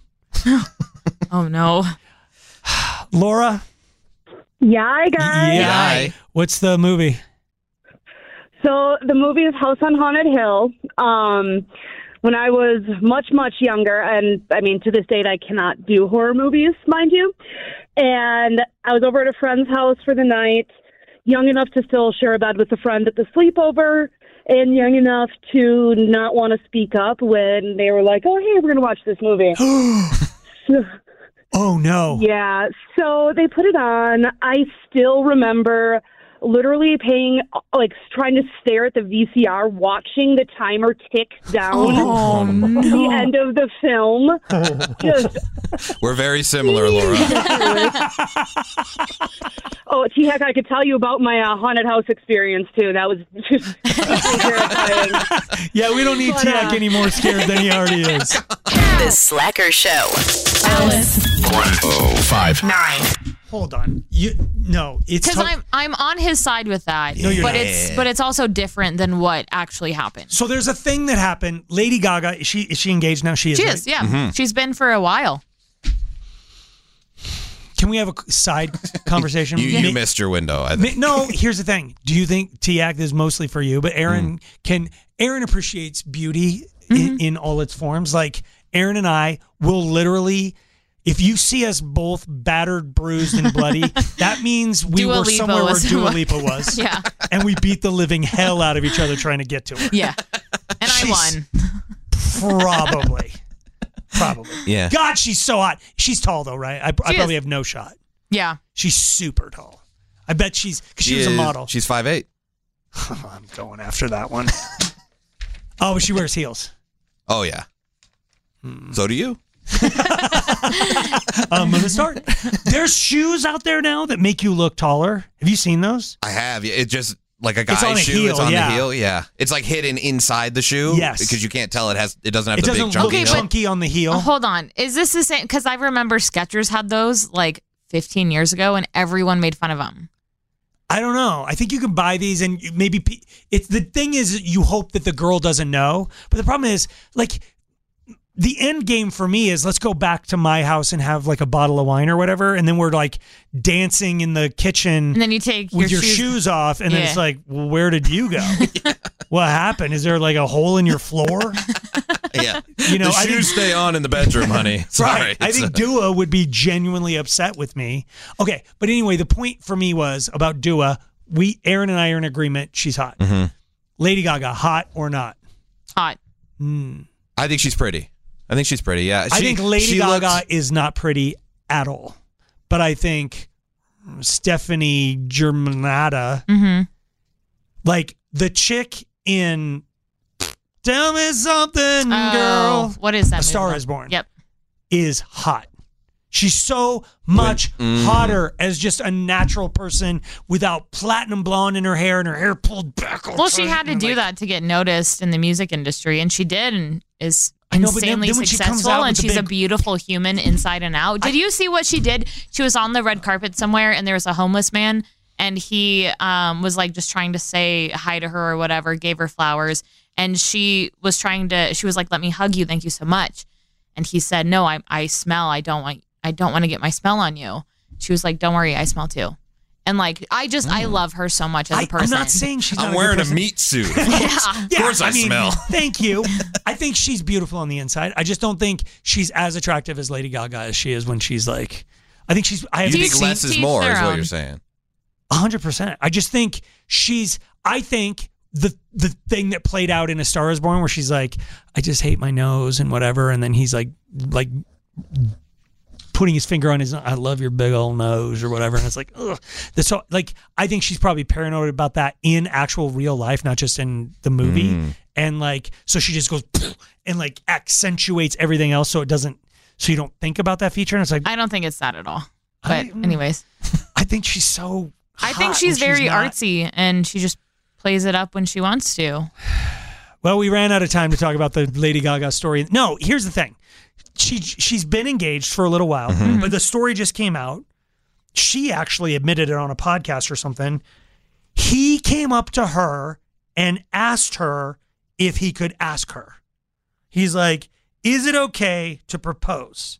oh no. Laura? Yeah, guys. Yeah. What's the movie? So the movie is House on Haunted Hill. Um, when I was much, much younger, and I mean, to this date, I cannot do horror movies, mind you. And I was over at a friend's house for the night, young enough to still share a bed with a friend at the sleepover, and young enough to not want to speak up when they were like, oh, hey, we're going to watch this movie. so, Oh, no. Yeah, so they put it on. I still remember literally paying, like, trying to stare at the V C R, watching the timer tick down Oh, to no. the end of the film. Just, We're very similar, Laura. oh, T-Heck, I could tell you about my uh, haunted house experience, too. That was just terrifying. Yeah, we don't need But, T-Hack uh, any more scared than he already is. The Slacker Show. Alice. one oh five Nine. Hold on. You No, it's... Because to- I'm I'm on his side with that. No, you're but not. it's but it's also different than what actually happened. So there's a thing that happened. Lady Gaga, is she, is she engaged now? She is, She right? is, yeah. She's been for a while. Can we have a side conversation? You, you missed your window. I think. No, here's the thing. Do you think T-Act is mostly for you? But Aaron can. Aaron appreciates beauty in, in all its forms. Like Aaron and I will literally, if you see us both battered, bruised, and bloody, that means we Dua were Lipa somewhere where was- Dua Lipa was. Yeah. And we beat the living hell out of each other trying to get to her. Yeah. And She's- I won. Probably. Probably. Yeah. God, she's so hot. She's tall though, right? I, I She probably is. have no shot. Yeah. She's super tall. I bet she's because she, was a is- model. She's five eight. I'm going after that one. Oh, but she wears heels. Oh yeah. So do you. I'm gonna start. There's shoes out there now that make you look taller. Have you seen those? I have. It just like a It's guy's on a shoe. heel, it's on yeah. the heel. Yeah, it's like hidden inside the shoe. Yes. because you can't tell it has. It doesn't have It the doesn't big chunky look heel. chunky on the heel. Oh, hold on. Is this the same? Because I remember Skechers had those like fifteen years ago, and everyone made fun of them. I don't know. I think you can buy these, and you- maybe pe- it's the thing is you hope that the girl doesn't know. But the problem is, like, the end game for me is let's go back to my house and have like a bottle of wine or whatever, and then we're like dancing in the kitchen, And then you take with your your shoes- shoes off, and then Yeah. it's like, well, where did you go? What happened? Is there like a hole in your floor? Yeah, You know, the I think- shoes stay on in the bedroom, honey. Sorry, Right. I It's think a- Dua would be genuinely upset with me. Okay, but anyway, the point for me was about Dua. We, Aaron and I are in agreement. She's hot. Mhm. Lady Gaga, hot or not? Hot. Mm. I think she's pretty. I think she's pretty. Yeah, I She- think Lady she Gaga looks- is not pretty at all. But I think Stephanie Germanata, Mm-hmm. like the chick in Tell Me Something, Oh, Girl. what is that A Star movie? Is Born. Yep. Is hot. She's so much When- mm. hotter as just a natural person without platinum blonde in her hair and her hair pulled back. all Well, she tight had to and do like- that to get noticed in the music industry, and she did, and is I know, but then- insanely then when she comes successful. out with And the she's a big- beautiful human inside and out. Did you see what she did? She was on the red carpet somewhere, and there was a homeless man, and he um, was like just trying to say hi to her or whatever, gave her flowers, and she was trying to. She was like, "Let me hug you, thank you so much," and he said, "No, I I smell. I don't want. I don't want to get my smell on you." She was like, "Don't worry, I smell too." And like, I just, I love her so much as a I, person. I'm not saying she's not I'm a good wearing a person. meat suit. Yeah. Of course I, I mean, smell. Thank you. I think she's beautiful on the inside. I just don't think she's as attractive as Lady Gaga as she is when she's like. I think she's. I have You think seen- less is more, is what you're saying. A hundred percent. I just think she's. I think the the thing that played out in A Star Is Born, where she's like, I just hate my nose and whatever, and then he's like, like. putting his finger on his, I love your big old nose or whatever. And it's like, ugh. That's so, like, I think she's probably paranoid about that in actual real life, not just in the movie. Mm. And like, so she just goes and like accentuates everything else so it doesn't, so you don't think about that feature. And it's like, I don't think it's that at all. But I- anyways, I think she's so. I think hot she's when very not. artsy, and she just plays it up when she wants to. Well, we ran out of time to talk about the Lady Gaga story. No, here's the thing. She she's been engaged for a little while, Mm-hmm. but the story just came out. She actually admitted it on a podcast or something. He came up to her and asked her if he could ask her. He's like, "Is it okay to propose?"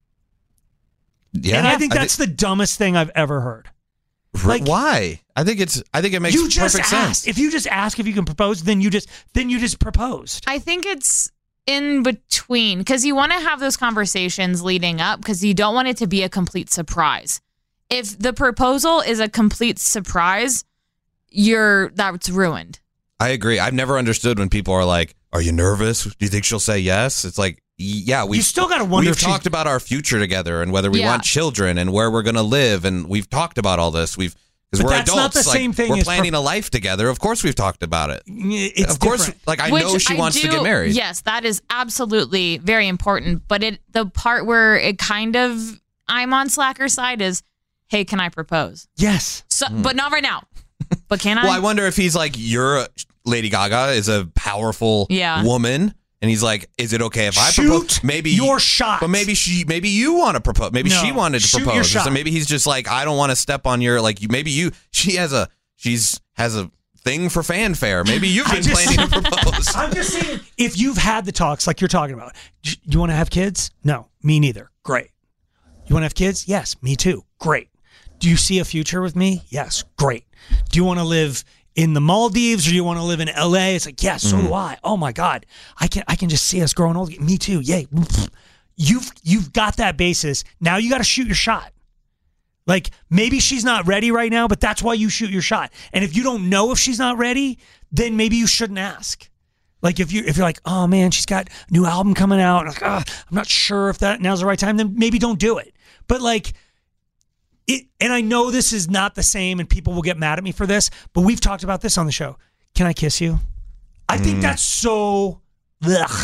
Yeah, and I think that's the dumbest thing I've ever heard. Like, why? I think it's. I think it makes you just perfect asked. sense. If you just ask if you can propose, then you just then you just proposed. I think it's in between because you want to have those conversations leading up because you don't want it to be a complete surprise. If the proposal is a complete surprise, you're that's ruined. I agree. I've never understood when people are like, "Are you nervous? Do you think she'll say yes?" It's like, yeah, we. You still gotta wonder We've if she- talked about our future together and whether we Yeah. want children and where we're gonna live, and we've talked about all this. We've because But we're that's adults. not the like, same thing We're as planning pro- a life together. Of course, we've talked about it. It's of course, different. like I Which know she wants to do- get married. Yes, that is absolutely very important. But it the part where it kind of I'm on Slacker's side is, hey, can I propose? Yes. So, but not right now. But can I? Well, I wonder if he's like, you're Lady Gaga is a powerful Yeah. woman, and he's like, is it okay if I Shoot propose? Maybe your shot. But maybe she, maybe you want to propose. Maybe No, she wanted to shoot your propose. shot. So maybe he's just like, I don't want to step on your like. You, maybe you. She has a. She's has a thing for fanfare. Maybe you've I'm been just- planning to propose. I'm just saying, if you've had the talks like you're talking about, j- you want to have kids? No, me neither. Great. You want to have kids? Yes, me too. Great. Do you see a future with me? Yes, great. Do you want to live in the Maldives or do you want to live in L A? It's like, yes, so Mm-hmm. do I. Oh my God. I can I can just see us growing old. Me too. Yay. You've you've got that basis. Now you got to shoot your shot. Like maybe she's not ready right now, but that's why you shoot your shot. And if you don't know if she's not ready, then maybe you shouldn't ask. Like if you if you're like, oh man, she's got a new album coming out, and like, oh, I'm not sure if that now's the right time, then maybe don't do it. But like it, and I know this is not the same, and people will get mad at me for this, but we've talked about this on the show. Can I kiss you? I think Mm. that's so ugh.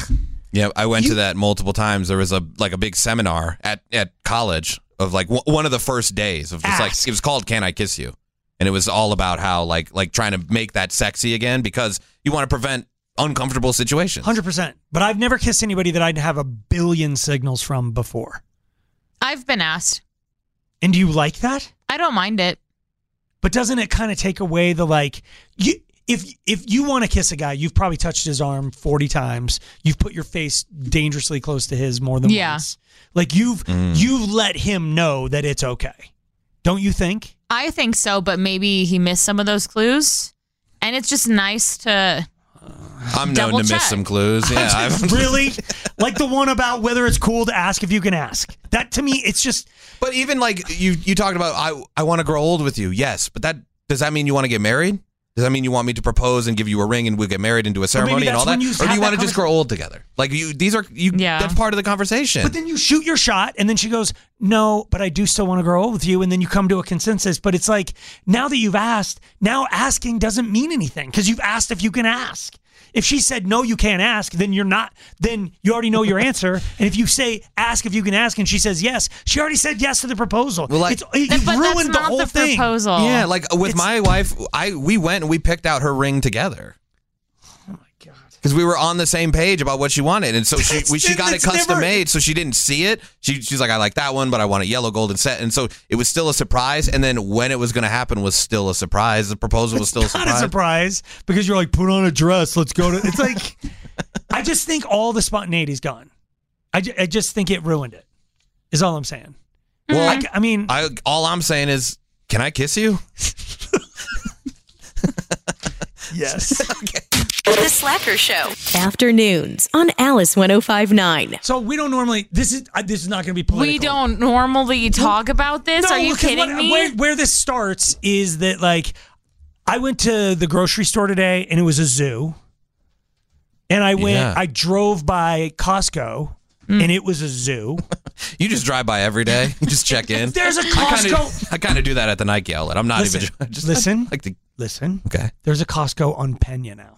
Yeah, I went You- to that multiple times. There was a like a big seminar at, at college of like w- one of the first days of just Ask. like it was called "Can I Kiss You?" and it was all about how like like trying to make that sexy again because you want to prevent uncomfortable situations. one hundred percent. But I've never kissed anybody that I'd have a billion signals from before. I've been asked. And do you like that? I don't mind it. But doesn't it kind of take away the like you if if you want to kiss a guy, you've probably touched his arm forty times. You've put your face dangerously close to his more than Yeah. once. Like you've Mm. you've let him know that it's okay. Don't you think? I think so, but maybe he missed some of those clues. And it's just nice to I'm known double to miss check. some clues. Yeah, I've, Really? Like the one about whether it's cool to ask if you can ask. That to me, it's just. But even like you, you talked about, I, I want to grow old with you. Yes, but that does that mean you want to get married? Does that mean you want me to propose and give you a ring and we'll get married and do a ceremony and that's all that, when you or do have you that want to just conversation. grow old together? Like you, these are you. Yeah. That's part of the conversation. But then you shoot your shot, and then she goes, "No, but I do still want to grow old with you." And then you come to a consensus. But it's like now that you've asked, now asking doesn't mean anything because you've asked if you can ask. If she said no, you can't ask, then you're not. Then you already know your answer. And if you say ask if you can ask, and she says yes, she already said yes to the proposal. Well, like- it's, you But that's ruined the not whole the thing. proposal. yeah, like with It's- my wife, I we went and we picked out her ring together. Because we were on the same page about what she wanted, and so she That's- we, she got it it's custom never- made, so she didn't see it. She she's like, I like that one, but I want a yellow, golden set, and so it was still a surprise. And then when it was going to happen was still a surprise. The proposal was still a Not surprise. a surprise because you're like, put on a dress, let's go to. It's like, I just think all the spontaneity's gone. I, ju- I just think it ruined it. Is all I'm saying. Well, I, I mean, I all I'm saying is, can I kiss you? yes. The Slacker Show. Afternoons on Alice ten fifty-nine. So we don't normally. This is uh, this is not going to be political. We don't normally talk about this. No, Are you because kidding what- me? Where, where this starts is that like I went to the grocery store today and it was a zoo, and I went. Yeah. I drove by Costco and it was a zoo. You just drive by every day. You just check in. There's a I kinda- Costco. I kind of do that at the Nike outlet. I'm not Listen, even. I just listen. like to. Listen. Okay. There's a Costco on Pena now.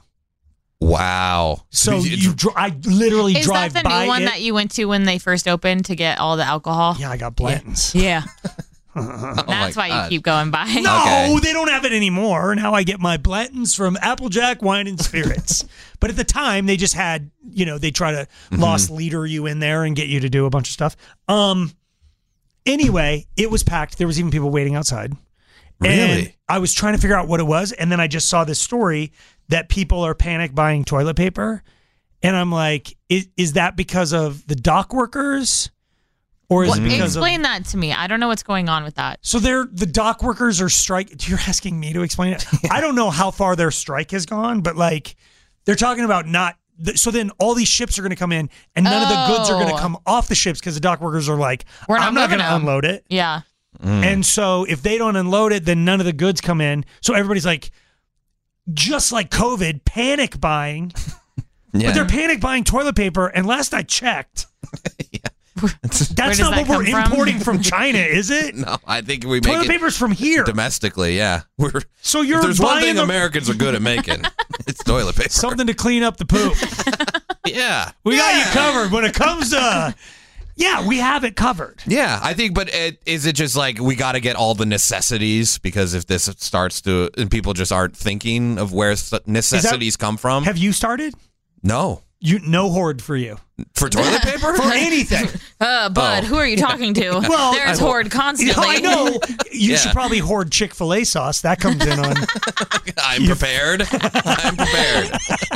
Wow. So you, dr- I literally Is drive that the by new one it. that you went to when they first opened to get all the alcohol? Yeah, I got Blanton's. Yeah. Oh That's my why you God. keep going by. No, Okay. they don't have it anymore. Now I get my Blanton's from Applejack Wine and Spirits. But at the time, they just had, you know, they try to Mm-hmm. lost leader you in there and get you to do a bunch of stuff. Um. Anyway, it was packed. There was even people waiting outside. And Really? I was trying to figure out what it was, and then I just saw this story that people are panic buying toilet paper, and I'm like, is, is that because of the dock workers, or is What, it because of? explain that to me. I don't know what's going on with that. So they're the dock workers are striking. You're asking me to explain it. I don't know how far their strike has gone, but like they're talking about not. th- So then all these ships are going to come in, and none of the goods are going Oh. to come off the ships because the dock workers are like, We're not I'm not going moving to them." unload it. Yeah. And so if they don't unload it, then none of the goods come in. So everybody's like, just like COVID, panic buying. Yeah. But they're panic buying toilet paper. And last I checked, that's does not that what we're come from? importing from China, is it? No, I think we make Toilet it paper's from here. domestically. Yeah, we're. So you're if there's one buying thing the- Americans are good at making. It's toilet paper. Something to clean up the poop. Yeah, We got you covered when it comes to. Yeah, we have it covered. yeah. I think, but it, is it just like we got to get all the necessities because if this starts to and people just aren't thinking of where s- necessities come from? Have you started? No, You no hoard for you. for toilet paper. For anything. Uh, Bud, Oh. who are you talking to? Well, There's I- Horde You constantly. know, I know you Yeah. should probably hoard Chick-fil-A sauce. That comes in on. I'm prepared. I'm prepared.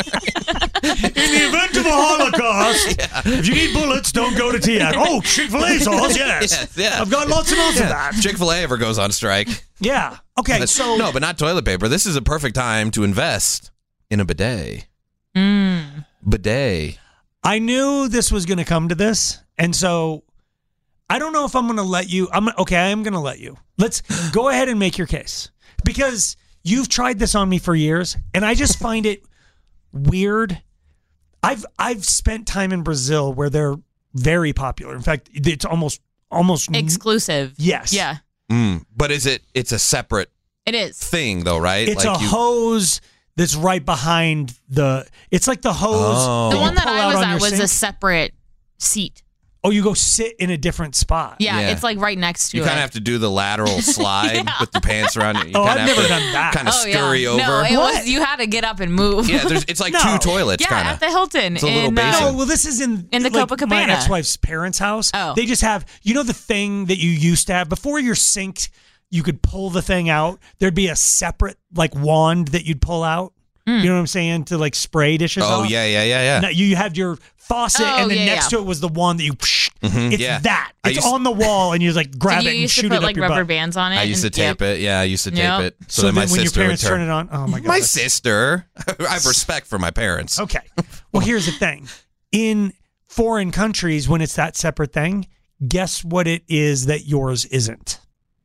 In the event of a Holocaust, if you need bullets, don't go to T A C. Oh, Chick-fil-A sauce, yes. Yes, yeah. I've got lots and lots of that. If Chick-fil-A ever goes on strike. Yeah. Okay, But- so no, but not toilet paper. This is a perfect time to invest in a bidet. Mm. Bidet. I knew this was going to come to this, and so I don't know if I'm going to let you. I'm okay. I am going to let you. Let's go ahead and make your case because you've tried this on me for years, and I just find it weird. I've I've spent time in Brazil where they're very popular. In fact, it's almost almost Exclusive. Yes. Yeah. Mm. But is it? It's a separate It is. thing, though, right? It's Like a you- hose that's right behind the. It's like the hose. Oh. The you one that pull I out was on at your was sink. a separate seat. Oh, you go sit in a different spot. Yeah, Yeah. it's like right next to You it. kind of have to do the lateral slide with your pants around you. You Oh, kinda I've have never to done that. Kind of oh, scurry yeah. over. No, it What? was you had to get up and move. Yeah, there's, it's like No. two toilets, yeah, kind at of. the Hilton. It's a little in, basin. uh, No, well, this is in In the like, Copacabana. my ex-wife's parents' house. Oh. They just have, you know, the thing that you used to have before your sink. You could pull the thing out. There'd be a separate like wand that you'd pull out. Mm. You know what I'm saying? To like spray dishes. Oh, off. yeah, yeah, yeah, yeah. Now, you had your faucet, Oh, and then yeah, next yeah. to it was the one that you. Psh, Mhm, it's yeah. that. I It's used- on the wall, and you just like grab Did it you and used shoot to put it up like your rubber butt. bands on it? I used to and- tape yep. it. Yeah, I used to tape Yep. it. So, So then my then when your sister parents would turn, turn it on, oh my god, My that's- sister. I have respect for my parents. Okay. Well, here's the thing. In foreign countries, when it's that separate thing, guess what it is that yours isn't?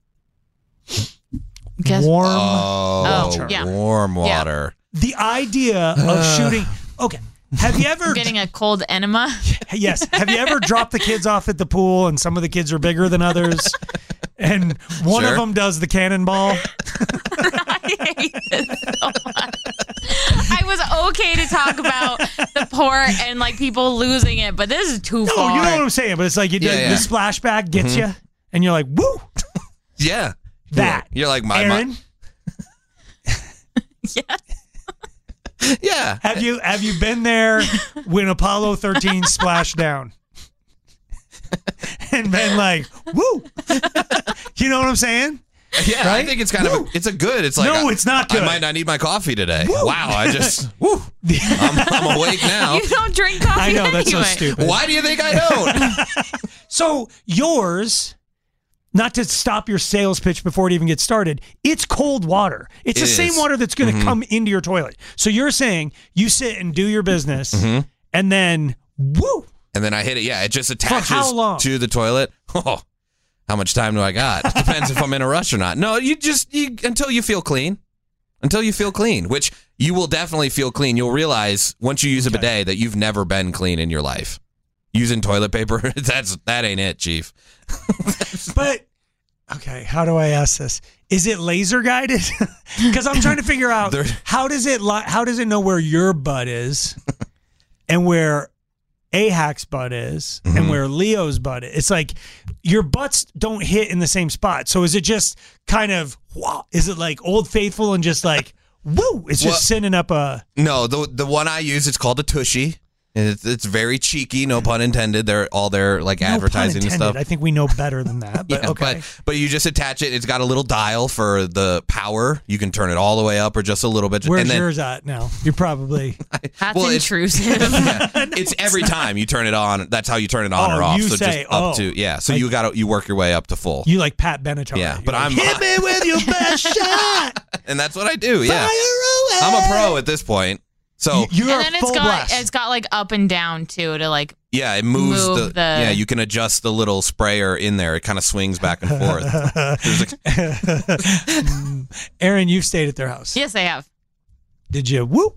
Guess- Warm Oh, Oh, yeah. warm Yeah. water. The idea of shooting. Okay. Have you ever? I'm getting a cold enema. Yes. Have you ever dropped the kids off at the pool and some of the kids are bigger than others? And one Sure. of them does the cannonball. I hate this so much. I was okay to talk about the port and like people losing it, but this is too No, far. you know what I'm saying. But it's like you Yeah, do, yeah. the splashback gets Mhm. you, and you're like, "Woo!" Yeah. That. You're like my. Aaron, Yeah. my yeah. have you have you been there when Apollo thirteen splashed down? And been like, "Woo!" You know what I'm saying? Yeah, I Right? think it's kind of a, it's a good. It's like No, I- it's not I good. might not need my coffee today. Woo. Wow, I just woo, I'm, I'm awake now. You don't drink coffee I know that's so anyway. stupid. Why do you think I don't? So yours, not to stop your sales pitch before it even gets started, it's cold water. It's It the same is. water that's going to Mhm. come into your toilet. So you're saying you sit and do your business, Mhm. and then woo. And then I hit it. Yeah, it just attaches how long? to the toilet. Oh, how much time do I got? It depends if I'm in a rush or not. No, you just you until you feel clean. Until you feel clean, which you will definitely feel clean. You'll realize once you use a bidet that you've never been clean in your life. Using toilet paper, that's that ain't it, Chief. But okay, how do I ask this? Is it laser guided? Because I'm trying to figure out There- how does it li- how does it know where your butt is, and where A Hack's butt is, Mhm. and where Leo's butt is. It's like your butts don't hit in the same spot. So is it just kind of wow? Is it like Old Faithful and just like woo? It's just Well- sending up a. No, the the one I use, it's called a Tushy. And It's, it's very cheeky, no pun intended. They're all their like No pun advertising and intended. stuff. I think we know better than that. But Yeah, okay. but but you just attach it. It's got a little dial for the power. You can turn it all the way up or just a little bit. Where's and then, yours at now? You're probably. That's Well, it's- intrusive. Yeah, it's every time you turn it on. That's how you turn it on Oh, or off. you so say, just up oh. to yeah. So Like- you got to you work your way up to full. You like Pat Benatar. Yeah, You're but like, I'm- hit me with your best shot. and that's what I do. Yeah, Fire away. I'm a pro at this point. So You're and a then it's full got blast. it's got like up and down too to like yeah, it moves Move the, the- yeah. You can adjust the little sprayer in there. It kind of swings back and forth. There's a- Aaron, you've stayed at their house. yes I have. Did you? Whoop.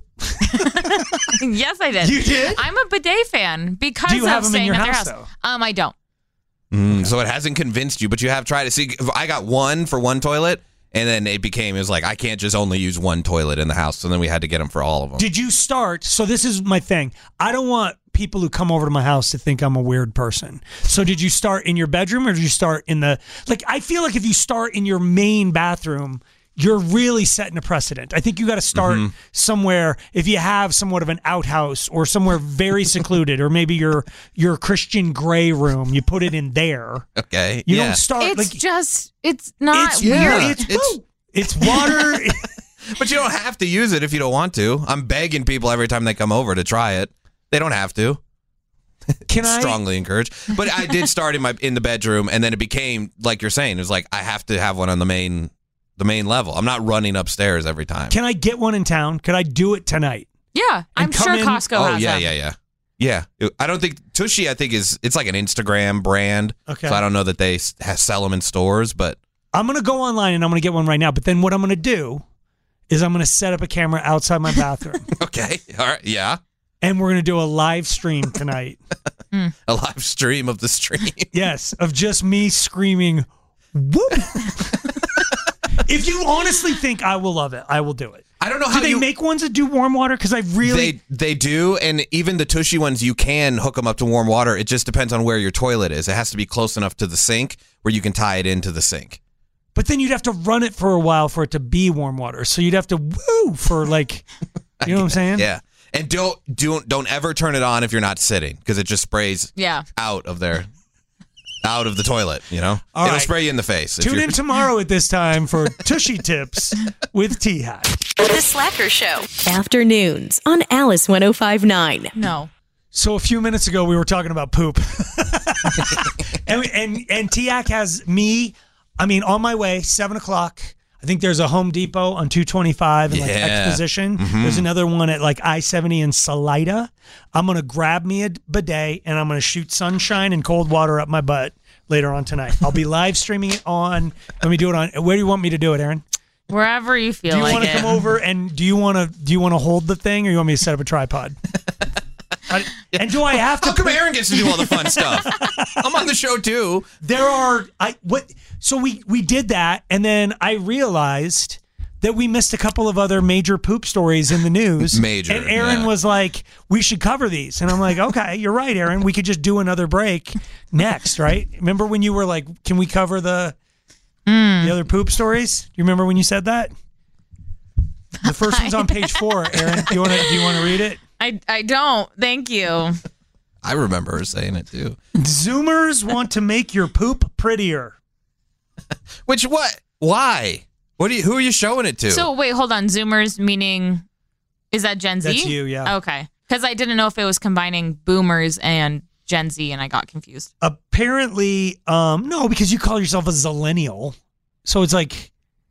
Yes I did. You did? I'm a bidet fan because Do you of have 'em in staying your at their house, house. though? Um, I don't. Mm, So it hasn't convinced you, but you have tried it. See, I got one for one toilet, and then it became it was like I can't just only use one toilet in the house. So then we had to get them for all of them. Did you start? So this is my thing. I don't want people who come over to my house to think I'm a weird person. So did you start in your bedroom or did you start in the like? I feel like if you start in your main bathroom, you're really setting a precedent. I think you got to start Mhm. somewhere. If you have somewhat of an outhouse or somewhere very secluded, or maybe your your Christian Grey room, you put it in there. Okay, You yeah. don't start It's like just it's not it's weird. yeah. It's It's- woo. It's water. But you don't have to use it if you don't want to. I'm begging people every time they come over to try it. They don't have to. Can I? Strongly encouraged. But I did start in my in the bedroom, and then it became like you're saying. It was like I have to have one on the main the main level. I'm not running upstairs every time. Can I get one in town? Could I do it tonight? Yeah, I'm come sure in- Costco oh has yeah, them. yeah, yeah, yeah. I don't think Tushy. I think is it's like an Instagram brand. Okay. So I don't know that they s- ha- sell them in stores, but I'm going to go online and I'm going to get one right now. But then what I'm going to do is I'm going to set up a camera outside my bathroom okay, all right, yeah. and we're going to do a live stream tonight. A live stream of the stream. Yes, of just me screaming, whoop. If you honestly think I will love it, I will do it. I don't know do how they you make ones that do warm water? Because I really they they do, and even the Tushy ones, you can hook them up to warm water. It just depends on where your toilet is. It has to be close enough to the sink where you can tie it into the sink. But then you'd have to run it for a while for it to be warm water. So you'd have to woo for like, you know what I'm saying? Yeah. And don't don't don't ever turn it on if you're not sitting, because it just sprays Yeah. out of there, out of the toilet. You know, All it'll right. spray you in the face. if Tune you're- in tomorrow at this time for Tushy Tips with T-Hat. The Slacker Show. Afternoons on Alice one oh five point nine. No. So a few minutes ago, we were talking about poop. and and, and T-Hack has me, I mean, on my way, seven o'clock. I think there's a Home Depot on two twenty-five and like Yeah. Exposition. Mhm. There's another one at like I seventy in Salida. I'm going to grab me a bidet and I'm going to shoot sunshine and cold water up my butt later on tonight. I'll be live streaming it on, let me do it on, where do you want me to do it, Aaron? Wherever you feel Do you like want to it. come over and do you want to do you want to hold the thing or you want me to set up a tripod? I- and do I have to? How come Aaron gets to do all the fun stuff? I'm on the show too. There are I what so we we did that and then I realized that we missed a couple of other major poop stories in the news. Major, And Aaron yeah. was like, we should cover these. And I'm like, okay, you're right, Aaron. We could just do another break next, right? Remember when you were like, can we cover the the other poop stories? You remember when you said that? The first one's on page four, Aaron. Do you want to do you want to read it? I, I don't. Thank you. I remember her saying it too. Zoomers want to make your poop prettier. Which what? Why? What do you? Who are you showing it to? So wait, hold on. Zoomers meaning, is that Gen Z? That's you, yeah. Okay. Because I didn't know if it was combining boomers and Gen Z, and I got confused. Apparently, um, no, because you call yourself a zillennial, so it's like,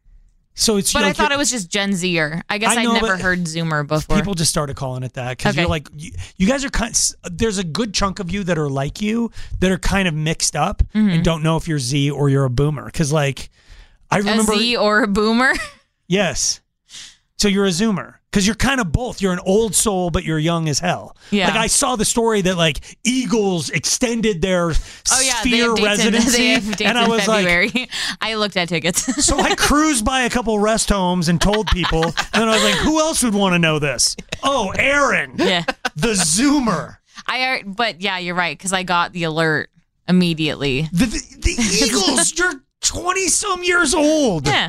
so it's. But like I thought you're- it was just Gen Zer. I guess I I'd know, never but heard Zoomer before. People just started calling it that because Okay. you're like, you, you guys are kind. There's a good chunk of you that are like you that are kind of mixed up Mhm. and don't know if you're Z or you're a boomer. Because like, I remember a Z or a boomer. yes, so you're a Zoomer. Because you're kind of both. You're an old soul, but you're young as hell. Yeah. Like I saw the story that like Eagles extended their Oh yeah, they sphere have dates, in, residency, they have dates and I in was like, February. I looked at tickets. so I cruised by a couple rest homes and told people, and then I was like, who else would want to know this? Oh, Aaron, Yeah. the Zoomer. I but yeah, you're right because I got the alert immediately. The, the, the Eagles, you're twenty some years old. Yeah,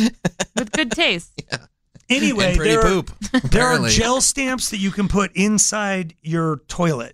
with good taste. Anyway, And pretty there, poop, Are, there are apparently. gel stamps that you can put inside your toilet.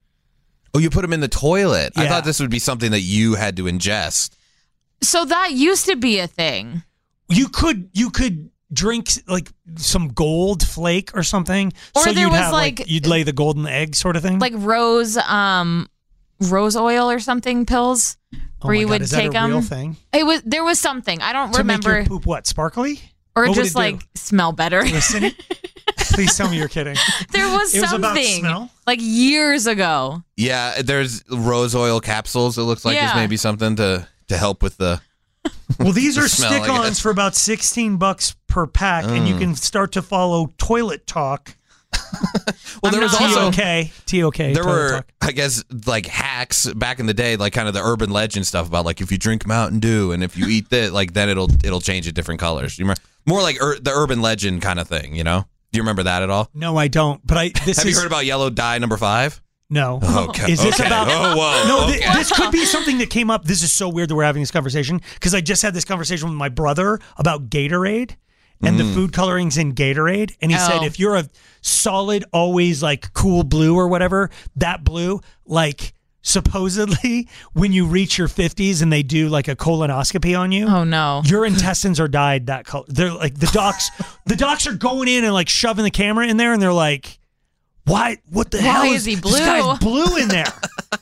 Oh, you put them in the toilet. I Yeah. thought this would be something that you had to ingest. So that used to be a thing. You could you could drink like some gold flake or something. Or so there you'd was, have like, like- you'd lay the golden egg sort of thing. Like rose, um, rose oil or something pills, oh where my you God, would is take that a them. real thing? It was there was something I don't To make remember, your poop what sparkly or What would just it do? like smell better. Listen, please tell me you're kidding. There was It was about something smell? like years ago. Yeah, there's rose oil capsules. It looks like Yeah. it's maybe something to to help with the. Well, these the are smell, I stick-ons guess. for about sixteen bucks per pack, and you Mm. can start to follow Toilet Talk. Well, there was also T O K. T O K. there Toilet were, Talk. I guess, like hacks back in the day, like kind of the urban legend stuff about like if you drink Mountain Dew and if you eat that, like then it'll it'll change to different colors. You remember more like ur- the urban legend kind of thing, you know? Do you remember that at all? No, I don't. But I this Have is you heard about yellow dye number five? no. Okay. Is this okay. about? Oh, whoa. No, thi- okay. this could be something that came up. This is so weird that we're having this conversation because I just had this conversation with my brother about Gatorade and the Mm. food colorings in Gatorade, and he said Oh. if you're a solid, always like cool blue or whatever, that blue, like supposedly when you reach your fifties and they do like a colonoscopy on you, Oh no. your intestines are dyed that color. They're like the docs. the docs are going in and like shoving the camera in there, and they're like, "Why? What the Why hell is he This blue?" guy's blue in there."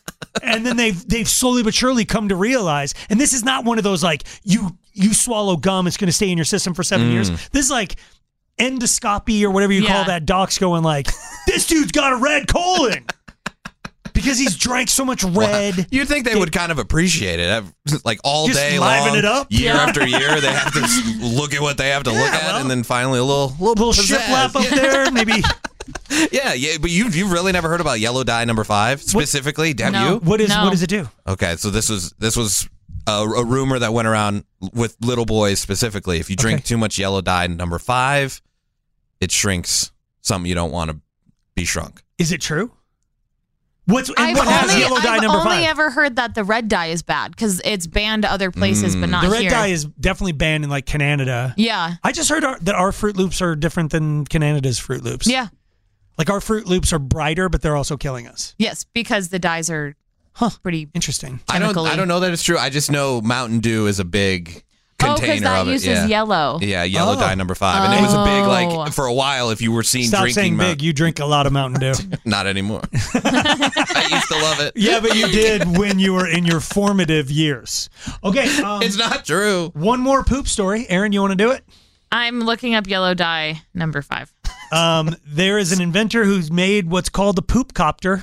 And then they've they've slowly but surely come to realize, and this is not one of those like you you swallow gum, it's going to stay in your system for seven Mm. years. This is like endoscopy or whatever you call Yeah. that. Docs going like, "This dude's got a red colon." Because he's drank so much red. You'd think they would kind of appreciate it, like all Just day liven long, it up? year Yeah. after year. They have to s- look at what they have to look Yeah, at, well, and then finally a little little, little pizzazz. shiplap up Yeah. there, maybe. Yeah, yeah, but you you've really never heard about yellow dye number five specifically, have No. you? What is No. what does it do? Okay, so this was this was a, a rumor that went around with little boys specifically. If you drink Okay. too much yellow dye number five, it shrinks something you don't want to be shrunk. Is it true? What's and I've what has only, yellow dye I've number only five? ever heard that the red dye is bad because it's banned other places, but not the red here. dye is definitely banned in like Canada. Yeah. I just heard our, that our Fruit Loops are different than Canada's Fruit Loops. Yeah. Like our Fruit Loops are brighter, but they're also killing us. Yes, because the dyes are pretty interesting. I don't. I don't know that it's true. I just know Mountain Dew is a big container Oh, because that of it. uses yeah. yellow. Yeah, yellow Oh. dye number five, and it was a big Oh. like for a while. If you were seen Stop drinking, saying Mount- big. You drink a lot of Mountain Dew. not anymore. I used to love it. Yeah, but you did when you were in your formative years. Okay. Um, it's not true. One more poop story. Aaron, you want to do it? I'm looking up yellow dye number five. Um, there is an inventor who's made what's called the poop copter.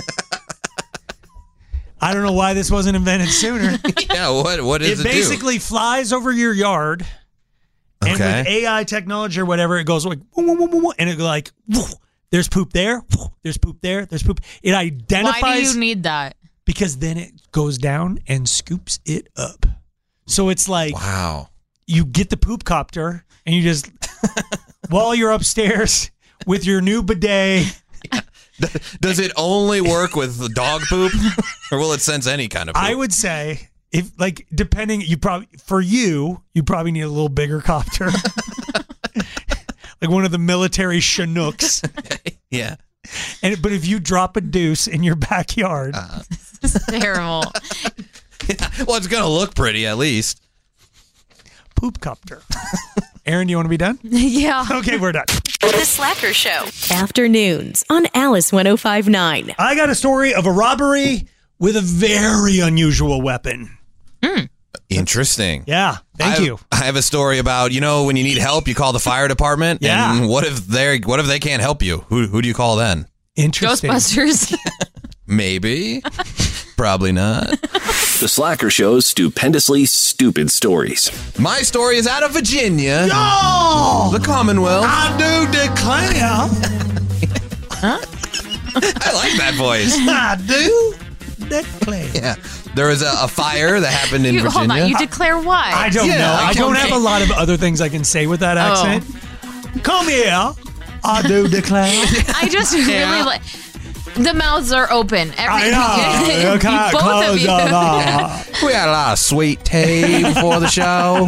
I don't know why this wasn't invented sooner. Yeah, what what does it it, basically flies over your yard, and Okay. with A I technology or whatever, it goes like, woo, woo, woo, woo, woo, and it like, woo, there's poop there, woo, there's poop there, there's poop. It identifies. Why do you need that? Because then it goes down and scoops it up. So it's like, wow, you get the poop copter and you just, while you're upstairs with your new bidet. Does it only work with dog poop, or will it sense any kind of poop? I would say, if like, depending, you probably, for you, you probably need a little bigger copter. Like one of the military Chinooks. Yeah. And but if you drop a deuce in your backyard, uh, This is terrible. well, it's gonna look pretty at least. Poop copter. Aaron, do you want to be done? Yeah. Okay, we're done. The Slacker Show. Afternoons on Alice one oh five point nine. I got a story of a robbery with a very unusual weapon. Interesting. Yeah, thank I, you. I have a story about, you know, when you need help, you call the fire department. Yeah. And what if they what if they can't help you? Who who do you call then? Interesting. Ghostbusters. Maybe. Probably not. The Slacker Show's stupendously stupid stories. My story is out of Virginia. No! The Commonwealth. I do declare. I like that voice. I do declare. Yeah. There was a, a fire that happened in You, Virginia. hold on. You declare what? I don't Yeah, know. I okay. don't have a lot of other things I can say with that Oh. accent. Come here. I do declare. I just really like. The mouths are open. Every, I know. You can't both close of you. them up. We had a lot of sweet tea before the show.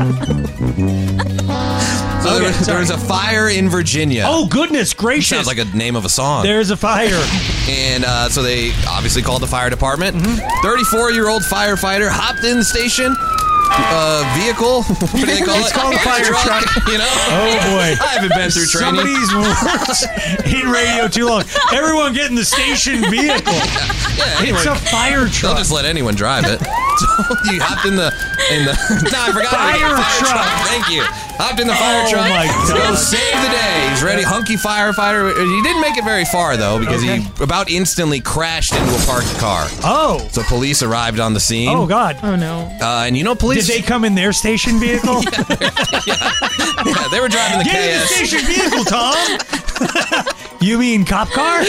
So Okay, there, was, there sorry. was a fire in Virginia. Oh, goodness gracious. Sounds like a name of a song. There's a fire. And uh, so they obviously called the fire department. thirty-four-year-old firefighter hopped in the station uh, vehicle. What do they call It's it? called a fire truck. You know? Oh, boy. I haven't been through training. Somebody's worked in radio too long. Everyone get in the station vehicle. Yeah, anyway, It's a fire they'll truck. just let anyone drive it. So you hopped in the in the. No, I forgot. Fire fire truck. Thank you. Hopped in the fire Oh, truck. my to go God. save the day. He's ready. Hunky firefighter. He didn't make it very far though because Okay. he about instantly crashed into a parked car. Oh. So police arrived on the scene. Oh, God. Oh no. Uh, and you know, police. Did they come in their station vehicle? yeah, they were driving the Get K in the S. station vehicle, Tom. You mean cop car?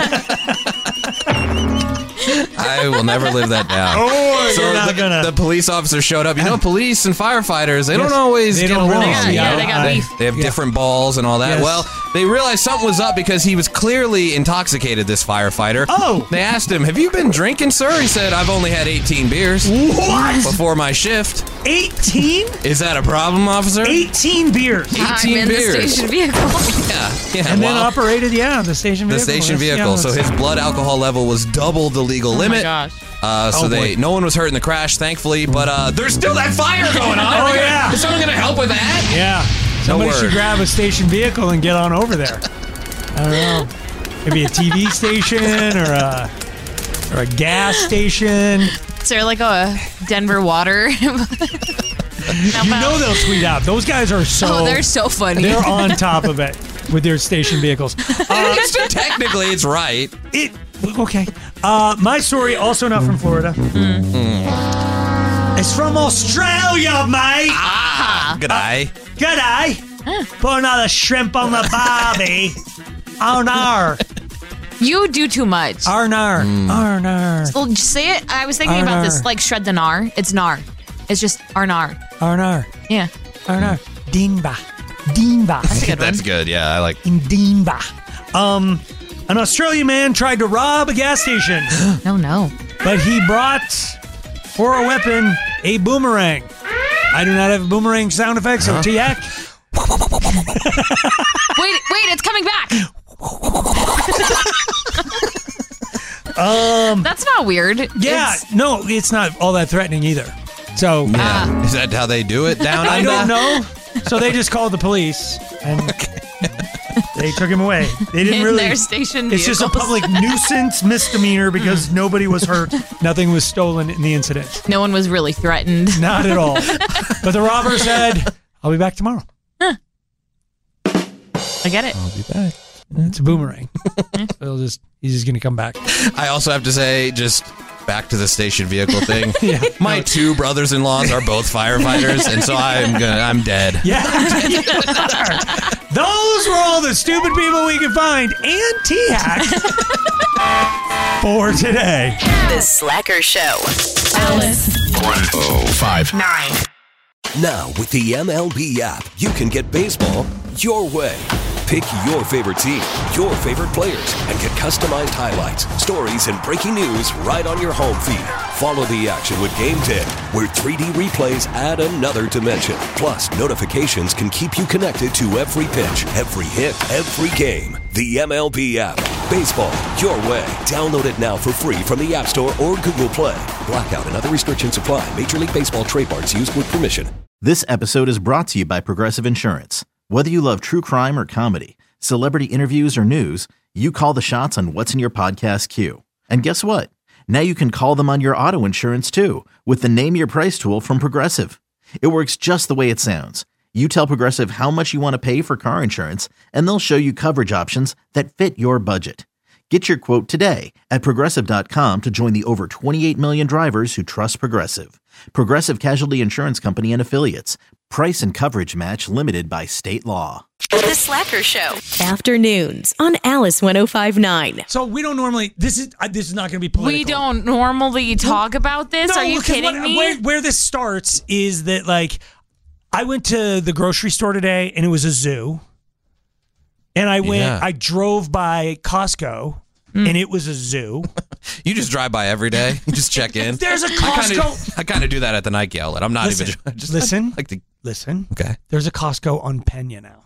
I will never live that down. Oh, so you're not the, gonna. the police officer showed up. You know, police and firefighters, they Yes, don't always they get don't along. really see eye to eye. They have Yeah. different balls and all that. Yes. Well, they realized something was up because he was clearly intoxicated, this firefighter. Oh. They asked him, have you been drinking, sir? He said, I've only had eighteen beers What? before my shift. eighteen? Is that a problem, officer? eighteen beers. eighteen I'm in beers. the station vehicle. Yeah, yeah. And then wow. operated, yeah, the station the vehicle. station That's- vehicle. yeah, so that's- his blood alcohol level was double the legal Oh my limit. gosh. Uh, so Oh, they boy. no one was hurt in the crash, thankfully. But uh, there's still that fire going on. Oh, yeah. Is someone gonna help with that? Yeah. Somebody word. should grab a station vehicle and get on over there. I don't know. Maybe a T V station or a or a gas station. Is there like a Denver water? You know they'll tweet out. Those guys are so. Oh, they're so funny. They're on top of it with their station vehicles. Uh, Technically, it's right. it okay. Uh, my story, also not from Florida. It's from Australia, mate. Ah, good eye. G'day. Put another shrimp on the barbie. Oh no. You do too much. Arnar. Arnar. Well, just say it. I was thinking about Arnar. this, like shred the nar. It's nar. It's just arnar. Arnar. Yeah. Arnar. Dinba. Dinba. That's a good That's one. good. Yeah, I like. In Dinba. Um, an Australian man tried to rob a gas station. No, no. But he brought for a weapon a boomerang. I do not have boomerang sound effects, so Huh? T-Hack. Wait, wait, it's coming back. Um, That's not weird. Yeah, It's- no, it's not all that threatening either. So Yeah. Is that how they do it down I under? don't know. So they just called the police and they took him away. They didn't In really. their station It's just a vehicles. public nuisance misdemeanor because nobody was hurt. Nothing was stolen in the incident. No one was really threatened. Not at all. But the robber said, "I'll be back tomorrow." I get it. I'll be back. It's a boomerang. So he'll just he's just gonna come back. I also have to say, just back to the station vehicle thing. Yeah. My two brothers-in-laws are both firefighters, and so I'm gonna, I'm dead. Yeah, you are. Those were all the stupid people we could find and T-Hack for today. The Slacker Show. Alice. one oh five nine. Now, with the M L B app, you can get baseball your way. Pick your favorite team, your favorite players, and get customized highlights, stories, and breaking news right on your home feed. Follow the action with Game ten, where three D replays add another dimension. Plus, notifications can keep you connected to every pitch, every hit, every game. The M L B app. Baseball your way. Download it now for free from the App Store or Google Play. Blackout and other restrictions apply. Major League Baseball trademarks used with permission. This episode is brought to you by Progressive Insurance. Whether you love true crime or comedy, celebrity interviews or news, you call the shots on what's in your podcast queue. And guess what? Now you can call them on your auto insurance too with the Name Your Price tool from Progressive. It works just the way it sounds. You tell Progressive how much you want to pay for car insurance, and they'll show you coverage options that fit your budget. Get your quote today at Progressive dot com to join the over twenty-eight million drivers who trust Progressive. Progressive Casualty Insurance Company and Affiliates. Price and coverage match limited by state law. The Slacker Show. Afternoons on Alice one oh five nine. So we don't normally. This is uh, this is not going to be political. We don't normally talk about this. No, Are you because kidding what- me? Where, where this starts is that, like, I went to the grocery store today and it was a zoo. And I went, Yeah. I drove by Costco and it was a zoo. You just drive by every day. You just check in. There's a I kinda- Costco. I kind of do that at the Nike outlet. I'm not Listen, even. I just listen, I like to. listen. Okay. There's a Costco on Pena now.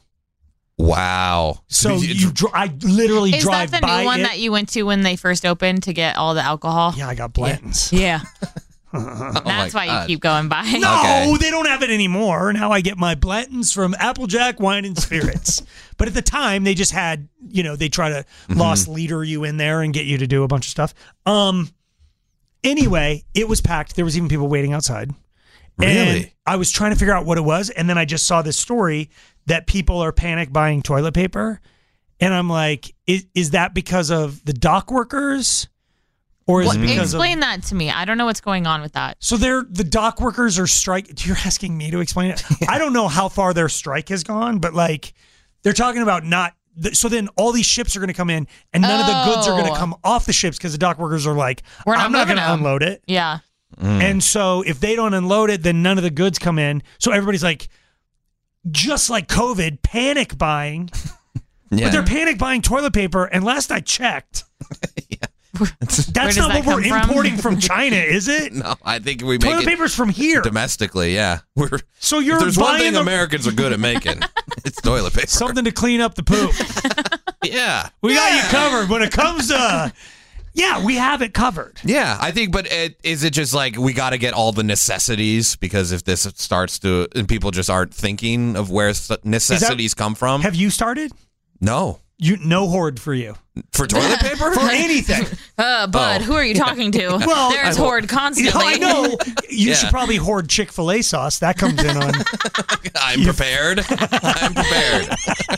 Wow. So you, dr- I literally Is drive that the by new one it. that you went to when they first opened to get all the alcohol? Yeah, I got Blanton's. Yeah. Oh That's my why God. you keep going by. No, Okay. they don't have it anymore. Now I get my Blanton's from Applejack Wine and Spirits. But at the time, they just had, you know, they try to Mm-hmm. lost leader you in there and get you to do a bunch of stuff. Um. Anyway, it was packed. There was even people waiting outside. And Really? I was trying to figure out what it was, and then I just saw this story that people are panic buying toilet paper, and I'm like, is, is that because of the dock workers, or is What, it because of? explain that to me. I don't know what's going on with that. So they're the dock workers are striking. You're asking me to explain it. I don't know how far their strike has gone, but like they're talking about not. So then all these ships are going to come in, and none of the goods are going Oh. to come off the ships because the dock workers are like, We're not I'm not going moving to them." unload it. Yeah. And so if they don't unload it, then none of the goods come in. So everybody's like, just like COVID, panic buying. Yeah. But they're panic buying toilet paper. And last I checked, that's does not that what we're come from? importing from China, is it? No, I think we make Toilet it paper's from here. domestically. Yeah. We're. So you're if there's one buying thing the- Americans are good at making. It's toilet paper. Something to clean up the poop. Yeah. We got you covered when it comes to. Yeah, we have it covered. Yeah, I think, but it, is it just like we got to get all the necessities because if this starts to, and people just aren't thinking of where s- necessities come from? Have you started? No. You no hoard for you. For toilet paper? For anything. Uh, Bud, Oh. who are you talking to? Well, There's I- hoard constantly. You know, I know. You Yeah. should probably hoard Chick-fil-A sauce. That comes in on. I'm prepared. I'm prepared.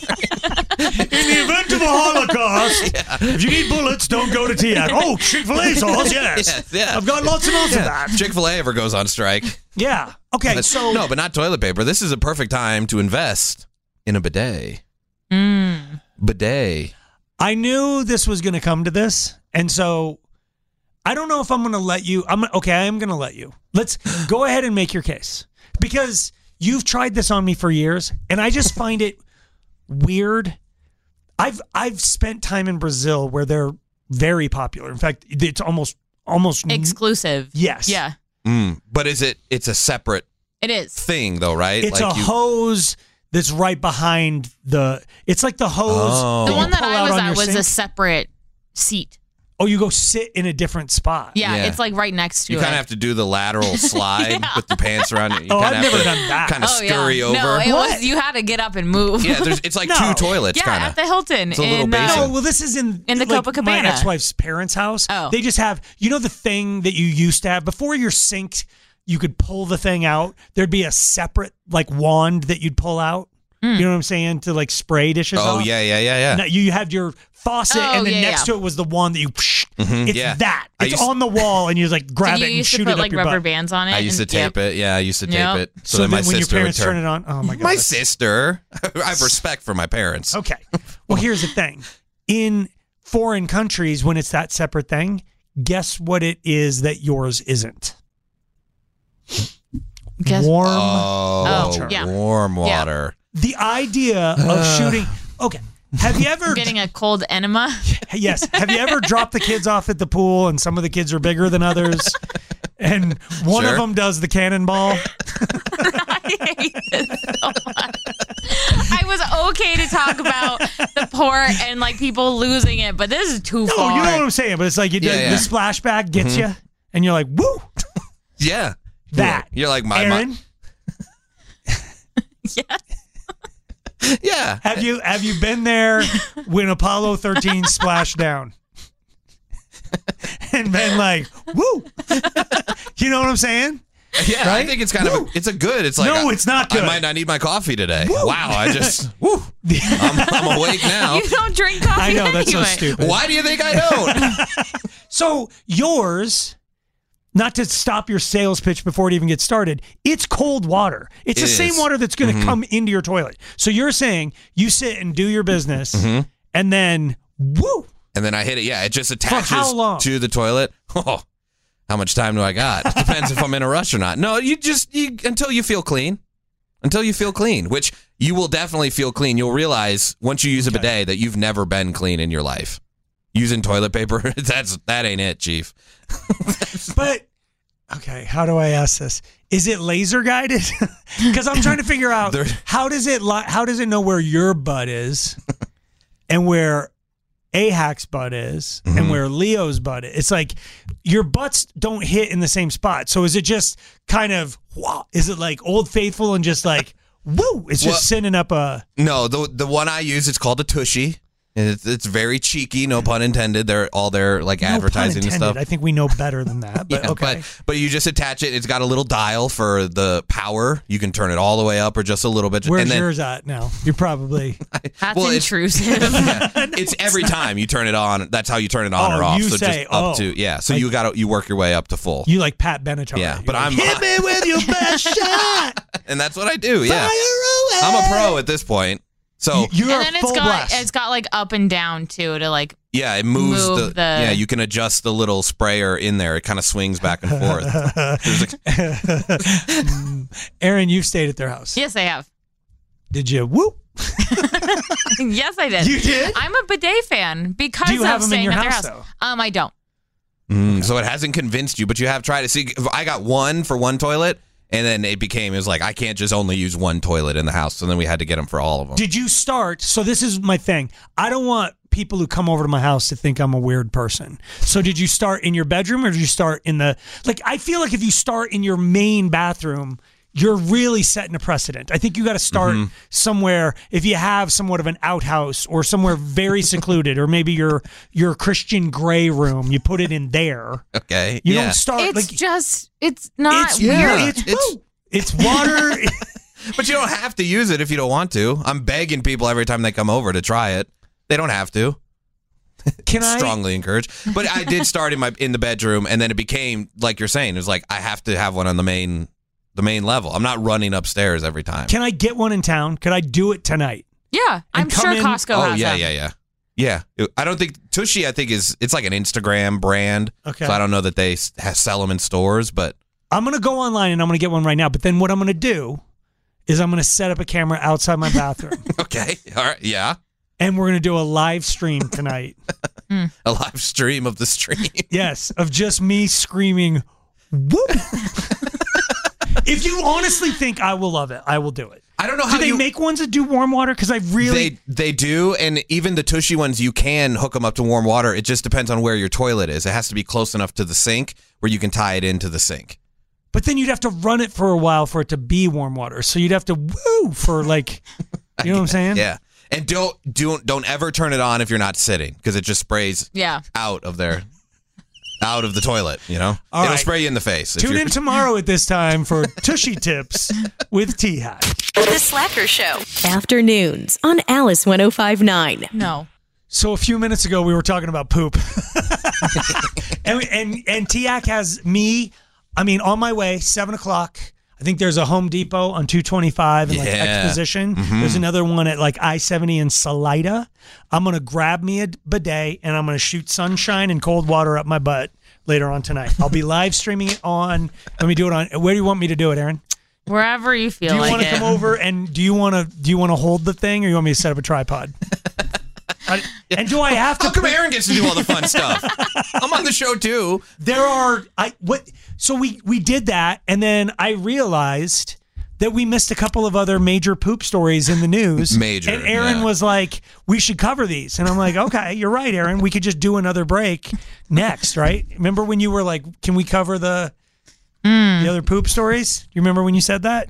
In the event of a Holocaust, if you need bullets, don't go to T A C. Oh, Chick-fil-A sauce, yes. Yes, yeah. I've got lots and lots of that. If Chick-fil-A ever goes on strike. Yeah. Okay, But- so. no, but not toilet paper. This is a perfect time to invest in a bidet. Mm. Bidet. I knew this was going to come to this, and so I don't know if I'm going to let you. I'm okay. I am going to let you. Let's go ahead and make your case because you've tried this on me for years, and I just find it weird. I've I've spent time in Brazil where they're very popular. In fact, it's almost almost exclusive. Yes. Yeah. Mm, but is it? It's a separate. It is thing though, right? It's like a you, hose that's right behind the. It's like the hose. Oh. The one that I was on at your was sink. a separate seat. Oh, you go sit in a different spot. Yeah, Yeah. it's like right next to You it. kind of have to do the lateral slide with the pants around you. you Oh, kinda I've have never to done that. Kind of oh, scurry yeah. over. No, it What? was you had to get up and move. Yeah, there's, it's like No. two toilets, yeah, kind at of. the Hilton. It's a little in, basin. uh, No, well, this is in In the like, Copacabana. my ex-wife's parents' house. Oh. They just have, you know, the thing that you used to have before your sink. You could pull the thing out. There'd be a separate like wand that you'd pull out. Mm. You know what I'm saying? To like spray dishes. Oh off. yeah, yeah, yeah, yeah. Now, you had your faucet, Oh, and then yeah, next yeah. to it was the one that you. Psh, Mhm, it's yeah. that. I It's used- on the wall, and you like grab Did it you and used shoot to it put up like your rubber butt. bands on it? I used to and- tape yep. it. Yeah, I used to tape Yep. it. So, So then my then when your sister would parents turn turn it on, oh my god, My that's- sister. I have respect for my parents. Okay. Well, here's the thing. In foreign countries, when it's that separate thing, guess what it is that yours isn't? Guess- Warm Oh, Oh, yeah. warm Yeah. water. The idea of shooting. Okay. Have you ever? I'm getting a cold enema. Yes. Have you ever dropped the kids off at the pool and some of the kids are bigger than others? And one Sure. of them does the cannonball. I hate this so much. I was okay to talk about the port and like people losing it, but this is too No, far. you know what I'm saying. But it's like you Yeah, do, yeah. the splashback gets Mhm. you, and you're like, "Woo!" Yeah. That. You're like my Aaron, mom. Yeah. Yeah. have you have you been there when Apollo thirteen splashed down? And been like, "Woo!" You know what I'm saying? Yeah, I Right? think it's kind of a, it's a good. It's like No, I- it's not I good. might not need my coffee today. Woo. Wow, I just woo, I'm, I'm awake now. You don't drink coffee I know that's so anyway. stupid. Why do you think I don't? So yours, not to stop your sales pitch before it even gets started, it's cold water. It's It the same is. water that's going to Mhm. come into your toilet. So you're saying you sit and do your business, Mhm. and then woo. And then I hit it. Yeah, it just attaches how long? to the toilet. Oh, how much time do I got? It depends if I'm in a rush or not. No, you just you until you feel clean. Until you feel clean, which you will definitely feel clean. You'll realize once you use a bidet that you've never been clean in your life. Using toilet paper, that's that ain't it, Chief. But okay, how do I ask this? Is it laser guided? Because I'm trying to figure out There- how does it li- how does it know where your butt is, and where A Hack's butt is, and Mhm. where Leo's butt is. It's like your butts don't hit in the same spot. So is it just kind of wow? Is it like Old Faithful and just like woo? It's just Well- sending up a. No, the the one I use, it's called a Tushy. And it's, it's very cheeky, no pun intended. They're all their like No pun advertising and intended. stuff. I think we know better than that. But Yeah, okay. but but you just attach it. It's got a little dial for the power. You can turn it all the way up or just a little bit. Where's and then, yours at now? You're probably. That's Well, it's- intrusive. Yeah, it's every time you turn it on. That's how you turn it on Oh, or off. you so say, just up oh. to yeah. So Like- you got to you work your way up to full. You like Pat Benatar. Yeah, You're but like, I'm- hit me with your best shot. and that's what I do. Yeah, Fire away. I'm a pro at this point. So You're and a then it's full got blast. it's got like up and down too to like yeah, it moves Move the, the- yeah. You can adjust the little sprayer in there. It kind of swings back and forth. There's a- Aaron, you've stayed at their house. yes I have. Did you? Whoop. Yes I did. You did? I'm a bidet fan because Do you of have 'em in staying your at their house, house. though? Um I don't. Mm, So it hasn't convinced you, but you have tried to see. I got one for one toilet, and then it became it was like I can't just only use one toilet in the house. So then we had to get them for all of them. Did you start? So this is my thing. I don't want people who come over to my house to think I'm a weird person. So did you start in your bedroom or did you start in the like? I feel like if you start in your main bathroom, you're really setting a precedent. I think you got to start Mhm. somewhere. If you have somewhat of an outhouse or somewhere very secluded, or maybe your your Christian Grey room, you put it in there. Okay, You yeah. don't start It's like just it's not it's weird. yeah. It's It's- woo. It's water. But you don't have to use it if you don't want to. I'm begging people every time they come over to try it. They don't have to. Can I? Strongly encouraged. But I did start in my in the bedroom, and then it became like you're saying. It was like I have to have one on the main the main level. I'm not running upstairs every time. Can I get one in town? Could I do it tonight? Yeah, I'm come sure in- Costco oh has yeah, them. yeah, yeah, yeah. I don't think Tushy. I think is it's like an Instagram brand. Okay. So I don't know that they s- ha- sell them in stores, but I'm going to go online and I'm going to get one right now. But then what I'm going to do is I'm going to set up a camera outside my bathroom. Okay. All right. Yeah. And we're going to do a live stream tonight. A live stream of the stream. Yes, of just me screaming, whoop. If you honestly think I will love it, I will do it. I don't know do how they you make ones that do warm water? Because I really... They, they do, and even the Tushy ones, you can hook them up to warm water. It just depends on where your toilet is. It has to be close enough to the sink where you can tie it into the sink. But then you'd have to run it for a while for it to be warm water. So you'd have to woo for like, you know what I'm saying? Yeah. And don't don't don't ever turn it on if you're not sitting, because it just sprays yeah. out of there, out of the toilet. You know, All it'll right. spray you in the face. if Tune you're- in tomorrow at this time for Tushy Tips with T-Hack. The Slacker Show. Afternoons on Alice one oh five point nine. No. So a few minutes ago, we were talking about poop. and and, and T-Hack has me, I mean, on my way, seven o'clock. I think there's a Home Depot on two twenty-five and like Yeah. Exposition. Mhm. There's another one at like I seventy in Salida. I'm going to grab me a bidet and I'm going to shoot sunshine and cold water up my butt later on tonight. I'll be live streaming it on, let me do it on, where do you want me to do it, Aaron? Wherever you feel Do you like want to it. come over and do you want to do you want to hold the thing or you want me to set up a tripod? I, and do I have to? How come Aaron gets to do all the fun stuff? I'm on the show too. There are I what so we we did that and then I realized that we missed a couple of other major poop stories in the news. Major, And Aaron yeah. was like, we should cover these. And I'm like, okay, you're right, Aaron. We could just do another break next, right? Remember when you were like, can we cover the Mm. the other poop stories? You remember when you said that?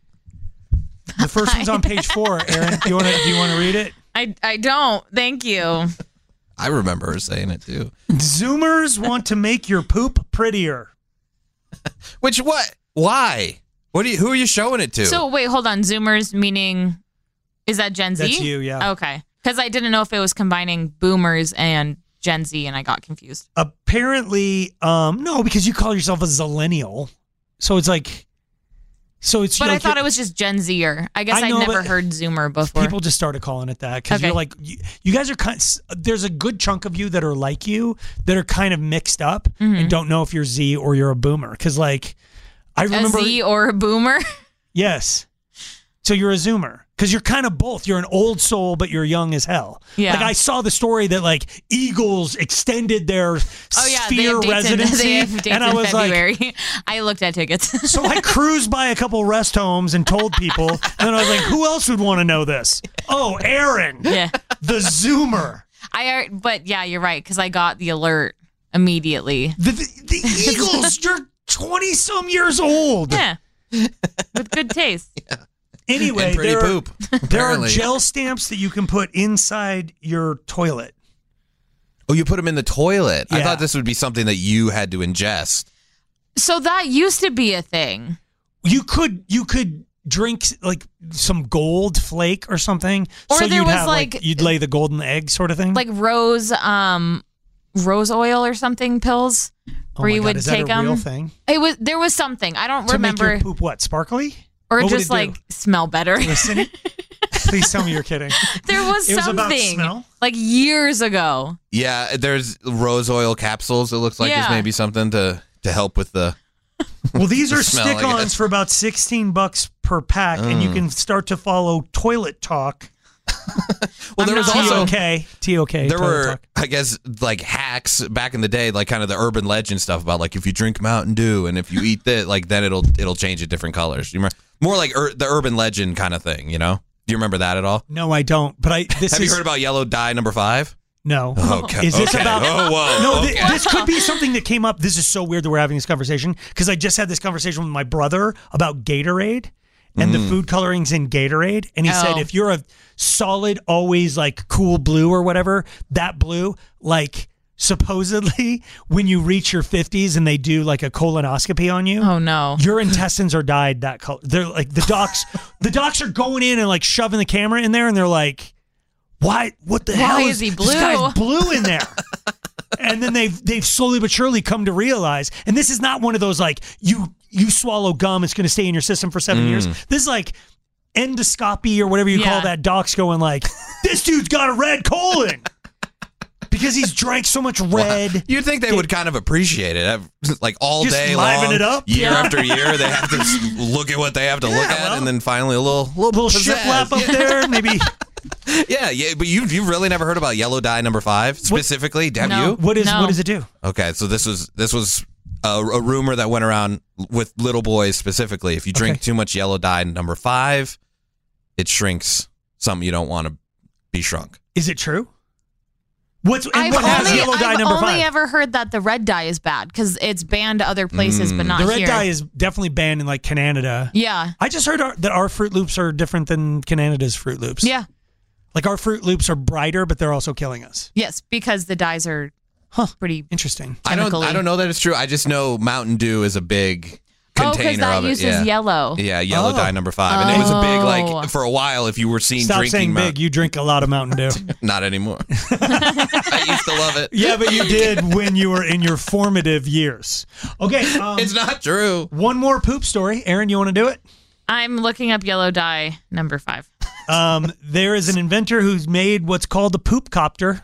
The first one's on page four, Aaron. Do you want to do you want to read it? I, I don't. Thank you. I remember her saying it too. Zoomers want to make your poop prettier. Which what? Why? What do you? Who are you showing it to? So wait, hold on. Zoomers meaning, is that Gen Z? That's you, yeah. Okay. Because I didn't know if it was combining boomers and Gen Z, and I got confused. Apparently, um, no, because you call yourself a zillennial, so it's like, so it's. But like I thought you're- it was just Gen Zer. I guess I I'd know, never but heard Zoomer before. People just started calling it that because Okay. you're like, you, you guys are kind. There's a good chunk of you that are like you that are kind of mixed up Mhm. and don't know if you're Z or you're a boomer. Because like, I remember a Z or a boomer. yes, so you're a Zoomer. Because you're kind of both. You're an old soul, but you're young as hell. Yeah. Like I saw the story that like Eagles extended their Oh yeah, they sphere have dates, in, residency, they have dates and I in was like, February. I looked at tickets. so I cruised by a couple rest homes and told people, and then I was like, who else would want to know this? Oh, Aaron, Yeah. the Zoomer. I but yeah, you're right because I got the alert immediately. The, the, the Eagles, you're twenty some years old. Yeah, with good taste. Yeah. Anyway, And pretty there, poop, Are, there are apparently. gel stamps that you can put inside your toilet. Oh, you put them in the toilet. I Yeah. thought this would be something that you had to ingest. So that used to be a thing. You could you could drink like some gold flake or something. Or so there you'd was, have like, like- you'd lay the golden egg sort of thing. Like rose, um, rose oil or something pills, Oh where my you God, would is that take a real them. thing? It was there was something I don't to remember, make your poop what sparkly or What would just it do? like smell better. Listen, please tell me you're kidding. There was It was about something smell? like years ago. Yeah, there's rose oil capsules. It looks like Yeah. there's maybe something to to help with the. Well, these the are smell, I stick-ons guess. for about sixteen bucks per pack, and you Mm. can start to follow Toilet Talk. Well, there was also T O K. T O K. there Toilet were, Talk. I guess, like hacks back in the day, like kind of the urban legend stuff about like if you drink Mountain Dew and if you eat that, like then it'll it'll change to different colors. You remember more like ur- the urban legend kind of thing, you know? Do you remember that at all? No, I don't. But I this Have is you heard about yellow dye number five? no. Okay. Is this okay. about? Oh, whoa. No, okay. thi- this could be something that came up. This is so weird that we're having this conversation because I just had this conversation with my brother about Gatorade and the Mm. food colorings in Gatorade, and he said Oh. if you're a solid, always like cool blue or whatever, that blue, like supposedly when you reach your fifties and they do like a colonoscopy on you, Oh no. your intestines are dyed that color. They're like the docs. the docs are going in and like shoving the camera in there, and they're like, "Why? What the Why hell is he This blue?" guy's blue in there." And then they've they've slowly but surely come to realize, and this is not one of those like you you swallow gum, it's going to stay in your system for seven Mm. years. This is like endoscopy or whatever you call Yeah. that. Docs going like, "This dude's got a red colon." because he's drank so much red. Wow. You'd think they would kind of appreciate it, like all Just day liven long, it up? year Yeah. after year. They have to look at what they have to look at, well, and then finally a little little, little pizzazz. shiplap up there, maybe. Yeah, yeah, but you you really never heard about yellow dye number five specifically? Have No. you? What is- No. what does it do? Okay, so this was this was a, a rumor that went around with little boys specifically. If you drink Okay. too much yellow dye number five, it shrinks something you don't want to be shrunk. Is it true? What's and I've what has only, yellow dye I've number only five? ever heard that the red dye is bad because it's banned other places, but not the red here. dye is definitely banned in like Canada. Yeah. I just heard our, that our Fruit Loops are different than Canada's Fruit Loops. Yeah. Like our Fruit Loops are brighter, but they're also killing us. Yes, because the dyes are pretty interesting. I don't I don't know that it's true. I just know Mountain Dew is a big container Oh, 'cause that of it. uses yeah. yellow. Yeah, yellow Oh. dye number five, and it was a big Oh. like for a while. If you were seen Stop drinking, saying Mount- big. You drink a lot of Mountain Dew. not anymore. I used to love it. Yeah, but you did when you were in your formative years. Okay. Um, It's not true. One more poop story. Aaron, you want to do it? I'm looking up yellow dye number five. Um, there is an inventor who's made what's called the poop copter.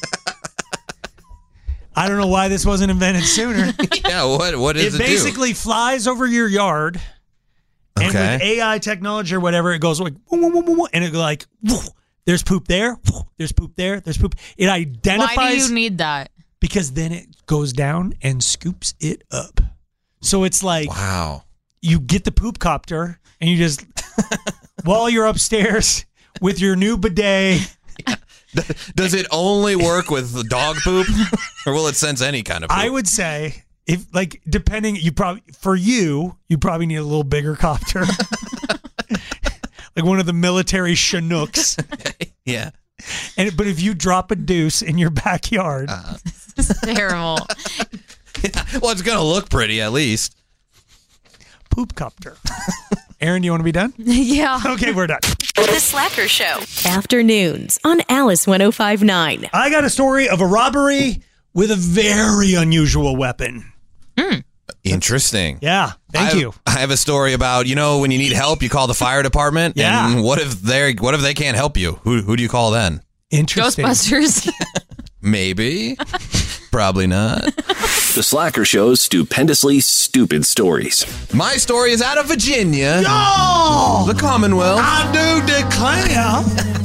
I don't know why this wasn't invented sooner. Yeah, what what does It it, basically flies over your yard, and Okay. with A I technology or whatever, it goes like, woo, woo, woo, woo, woo, and it go like, woo, there's poop there, woo, there's poop there, there's poop. It identifies. Why do you need that? Because then it goes down and scoops it up. So it's like, wow, you get the poop copter and you just, while you're upstairs with your new bidet. Does it only work with dog poop, or will it sense any kind of poop? I would say, if like, depending, you probably, for you, you probably need a little bigger copter. Like one of the military Chinooks. Yeah. And but if you drop a deuce in your backyard, uh, This is terrible. well, it's gonna look pretty at least. Poop copter. Aaron, you want to be done? Yeah. Okay, we're done. The Slacker Show. Afternoons on Alice one oh five point nine. I got a story of a robbery with a very unusual weapon. Interesting. Yeah, thank I, you. I have a story about, you know, when you need help, you call the fire department. Yeah. And what if they what if they can't help you? Who who do you call then? Interesting. Ghostbusters. Maybe. Probably not. The Slacker Show's stupendously stupid stories. My story is out of Virginia. No! The Commonwealth. I do declare.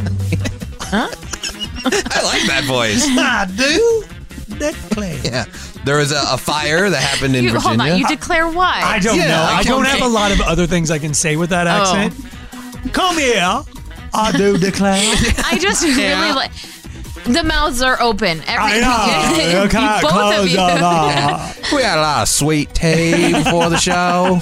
I like that voice. I do declare. Yeah. There was a, a fire that happened in You, Virginia. hold on. You declare why? I don't Yeah, know. I okay. don't have a lot of other things I can say with that Oh. accent. Come here. I do declare. I just really like. The mouths are open. Every, I know. you, You can't both of close you. them up. We had a lot of sweet tea before the show.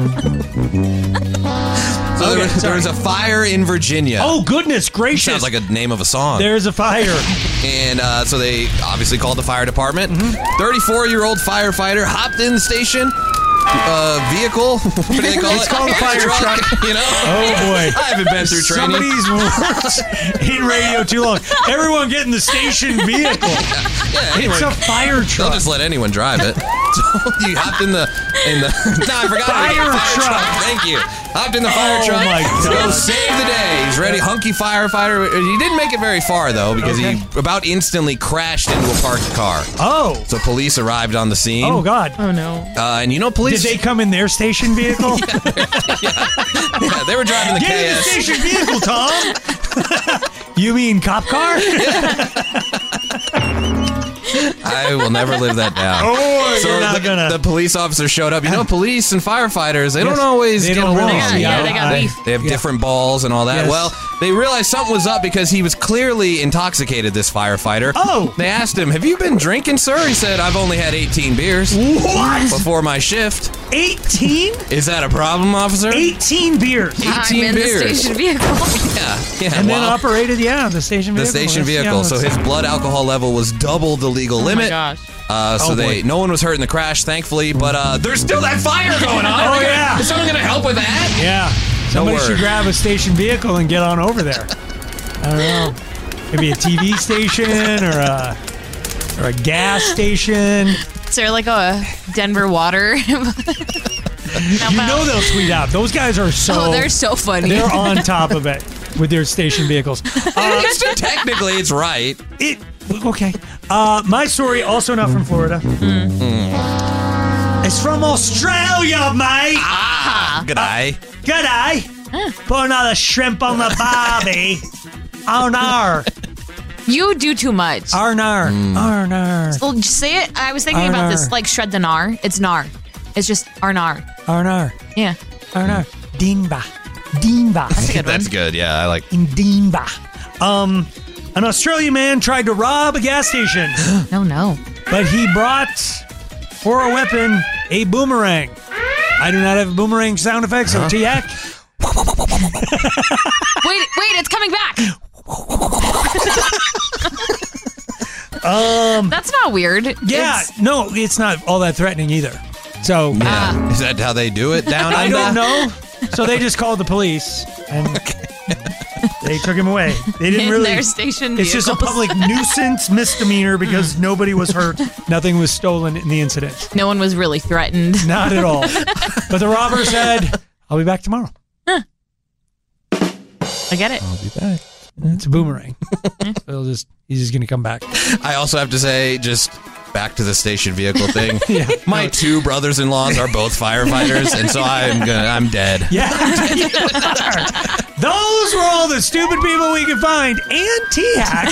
So there, Okay, was, there was a fire in Virginia. Oh, goodness gracious. Sounds like a name of a song. There's a fire. And uh, so they obviously called the fire department. thirty-four-year-old firefighter hopped in the station uh, vehicle. What do they call It's it? called a fire truck. You know? Oh, boy. I haven't been through training. Somebody's worked in radio too long. Everyone get in the station vehicle. Yeah, anyway, It's a fire they'll truck. just let anyone drive it. So you hopped in the in the. No, I forgot. Fire truck. Thank you. Hopped in the fire Oh, truck. my to go God. save the day. He's ready. Hunky firefighter. He didn't make it very far though because Okay. he about instantly crashed into a parked car. Oh. So police arrived on the scene. Oh, God. Oh no. Uh, and you know, police. Did they come in their station vehicle? yeah, they were driving the Get K in the S. station vehicle, Tom. You mean cop car? I will never live that down. Oh, so you're not the, gonna. the police officer showed up. You know, police and firefighters, they Yes, don't always they get don't along. really see Yeah, eye they to got eye. beef. They have Yeah. different balls and all that. Yes. Well, they realized something was up because he was clearly intoxicated, this firefighter. Oh. They asked him, have you been drinking, sir? He said, I've only had eighteen beers What? before my shift. eighteen? Is that a problem, officer? eighteen beers. eighteen I'm in beers. the station vehicle. Yeah, yeah. And then well, operated, yeah, the station the vehicle. station That's- yeah, vehicle. so that's- his blood alcohol level was double the legal Oh my limit. gosh. Uh, so Oh, they boy. no one was hurt in the crash, thankfully. But uh, there's still that fire going on. Oh, yeah. Is someone gonna help with that? Yeah. No Somebody word. should grab a station vehicle and get on over there. I don't know. Maybe a T V station or a or a gas station. Is there like a Denver water? You know they'll tweet out. Those guys are so. Oh, they're so funny. They're on top of it with their station vehicles. Uh, Technically, it's right. it Okay. Uh, my story, also not from Florida. Mm. It's from Australia, mate. Ah, g'day. Uh, g'day. Put another shrimp on the barbie. Oh, no. You do too much. Arnar. Mm. Arnar. Well, just say it. I was thinking Arnar. about this, like shred the nar. It's nar. It's just arnar. Arnar. Yeah. Arnar. Dinba. Dinba. That's a good one. That's good. Yeah, I like. In Dinba. Um, an Australian man tried to rob a gas station. No, no. But he brought, for a weapon, a boomerang. I do not have boomerang sound effects, so Huh? T-Ack. Wait, wait, it's coming back. um, That's not weird. Yeah, It's- no, it's not all that threatening either. So, Yeah. Is that how they do it down I under? don't know. So they just called the police and they took him away. They didn't In really. their station It's just a vehicles. public nuisance misdemeanor because nobody was hurt. Nothing was stolen in the incident. No one was really threatened. Not at all. But the robber said, "I'll be back tomorrow." I get it. I'll be back. It's a boomerang. So he'll just he's just gonna come back. I also have to say, just back to the station vehicle thing. Yeah. My two brothers-in-laws are both firefighters, and so I'm gonna I'm dead. Yeah, you are. Those were all the stupid people we could find. And T-Hack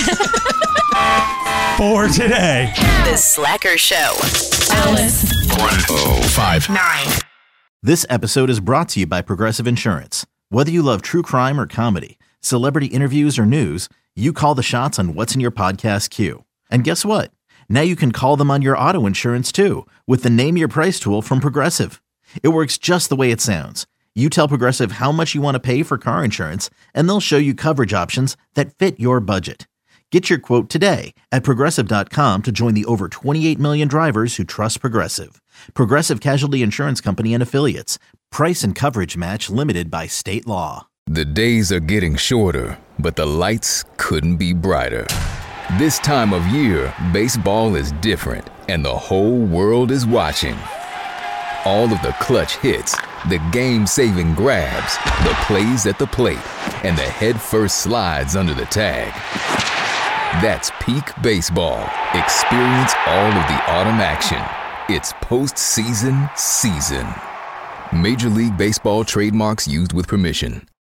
for today. The Slacker Show. Alice. Oh, five. Nine. This episode is brought to you by Progressive Insurance. Whether you love true crime or comedy, celebrity interviews or news, you call the shots on what's in your podcast queue. And guess what? Now you can call them on your auto insurance too with the Name Your Price tool from Progressive. It works just the way it sounds. You tell Progressive how much you want to pay for car insurance, and they'll show you coverage options that fit your budget. Get your quote today at Progressive dot com to join the over twenty-eight million drivers who trust Progressive. Progressive Casualty Insurance Company and Affiliates. Price and coverage match limited by state law. The days are getting shorter, but the lights couldn't be brighter. This time of year, baseball is different, and the whole world is watching. All of the clutch hits, the game-saving grabs, the plays at the plate, and the head-first slides under the tag. That's peak baseball. Experience all of the autumn action. It's postseason season. Major League Baseball trademarks used with permission.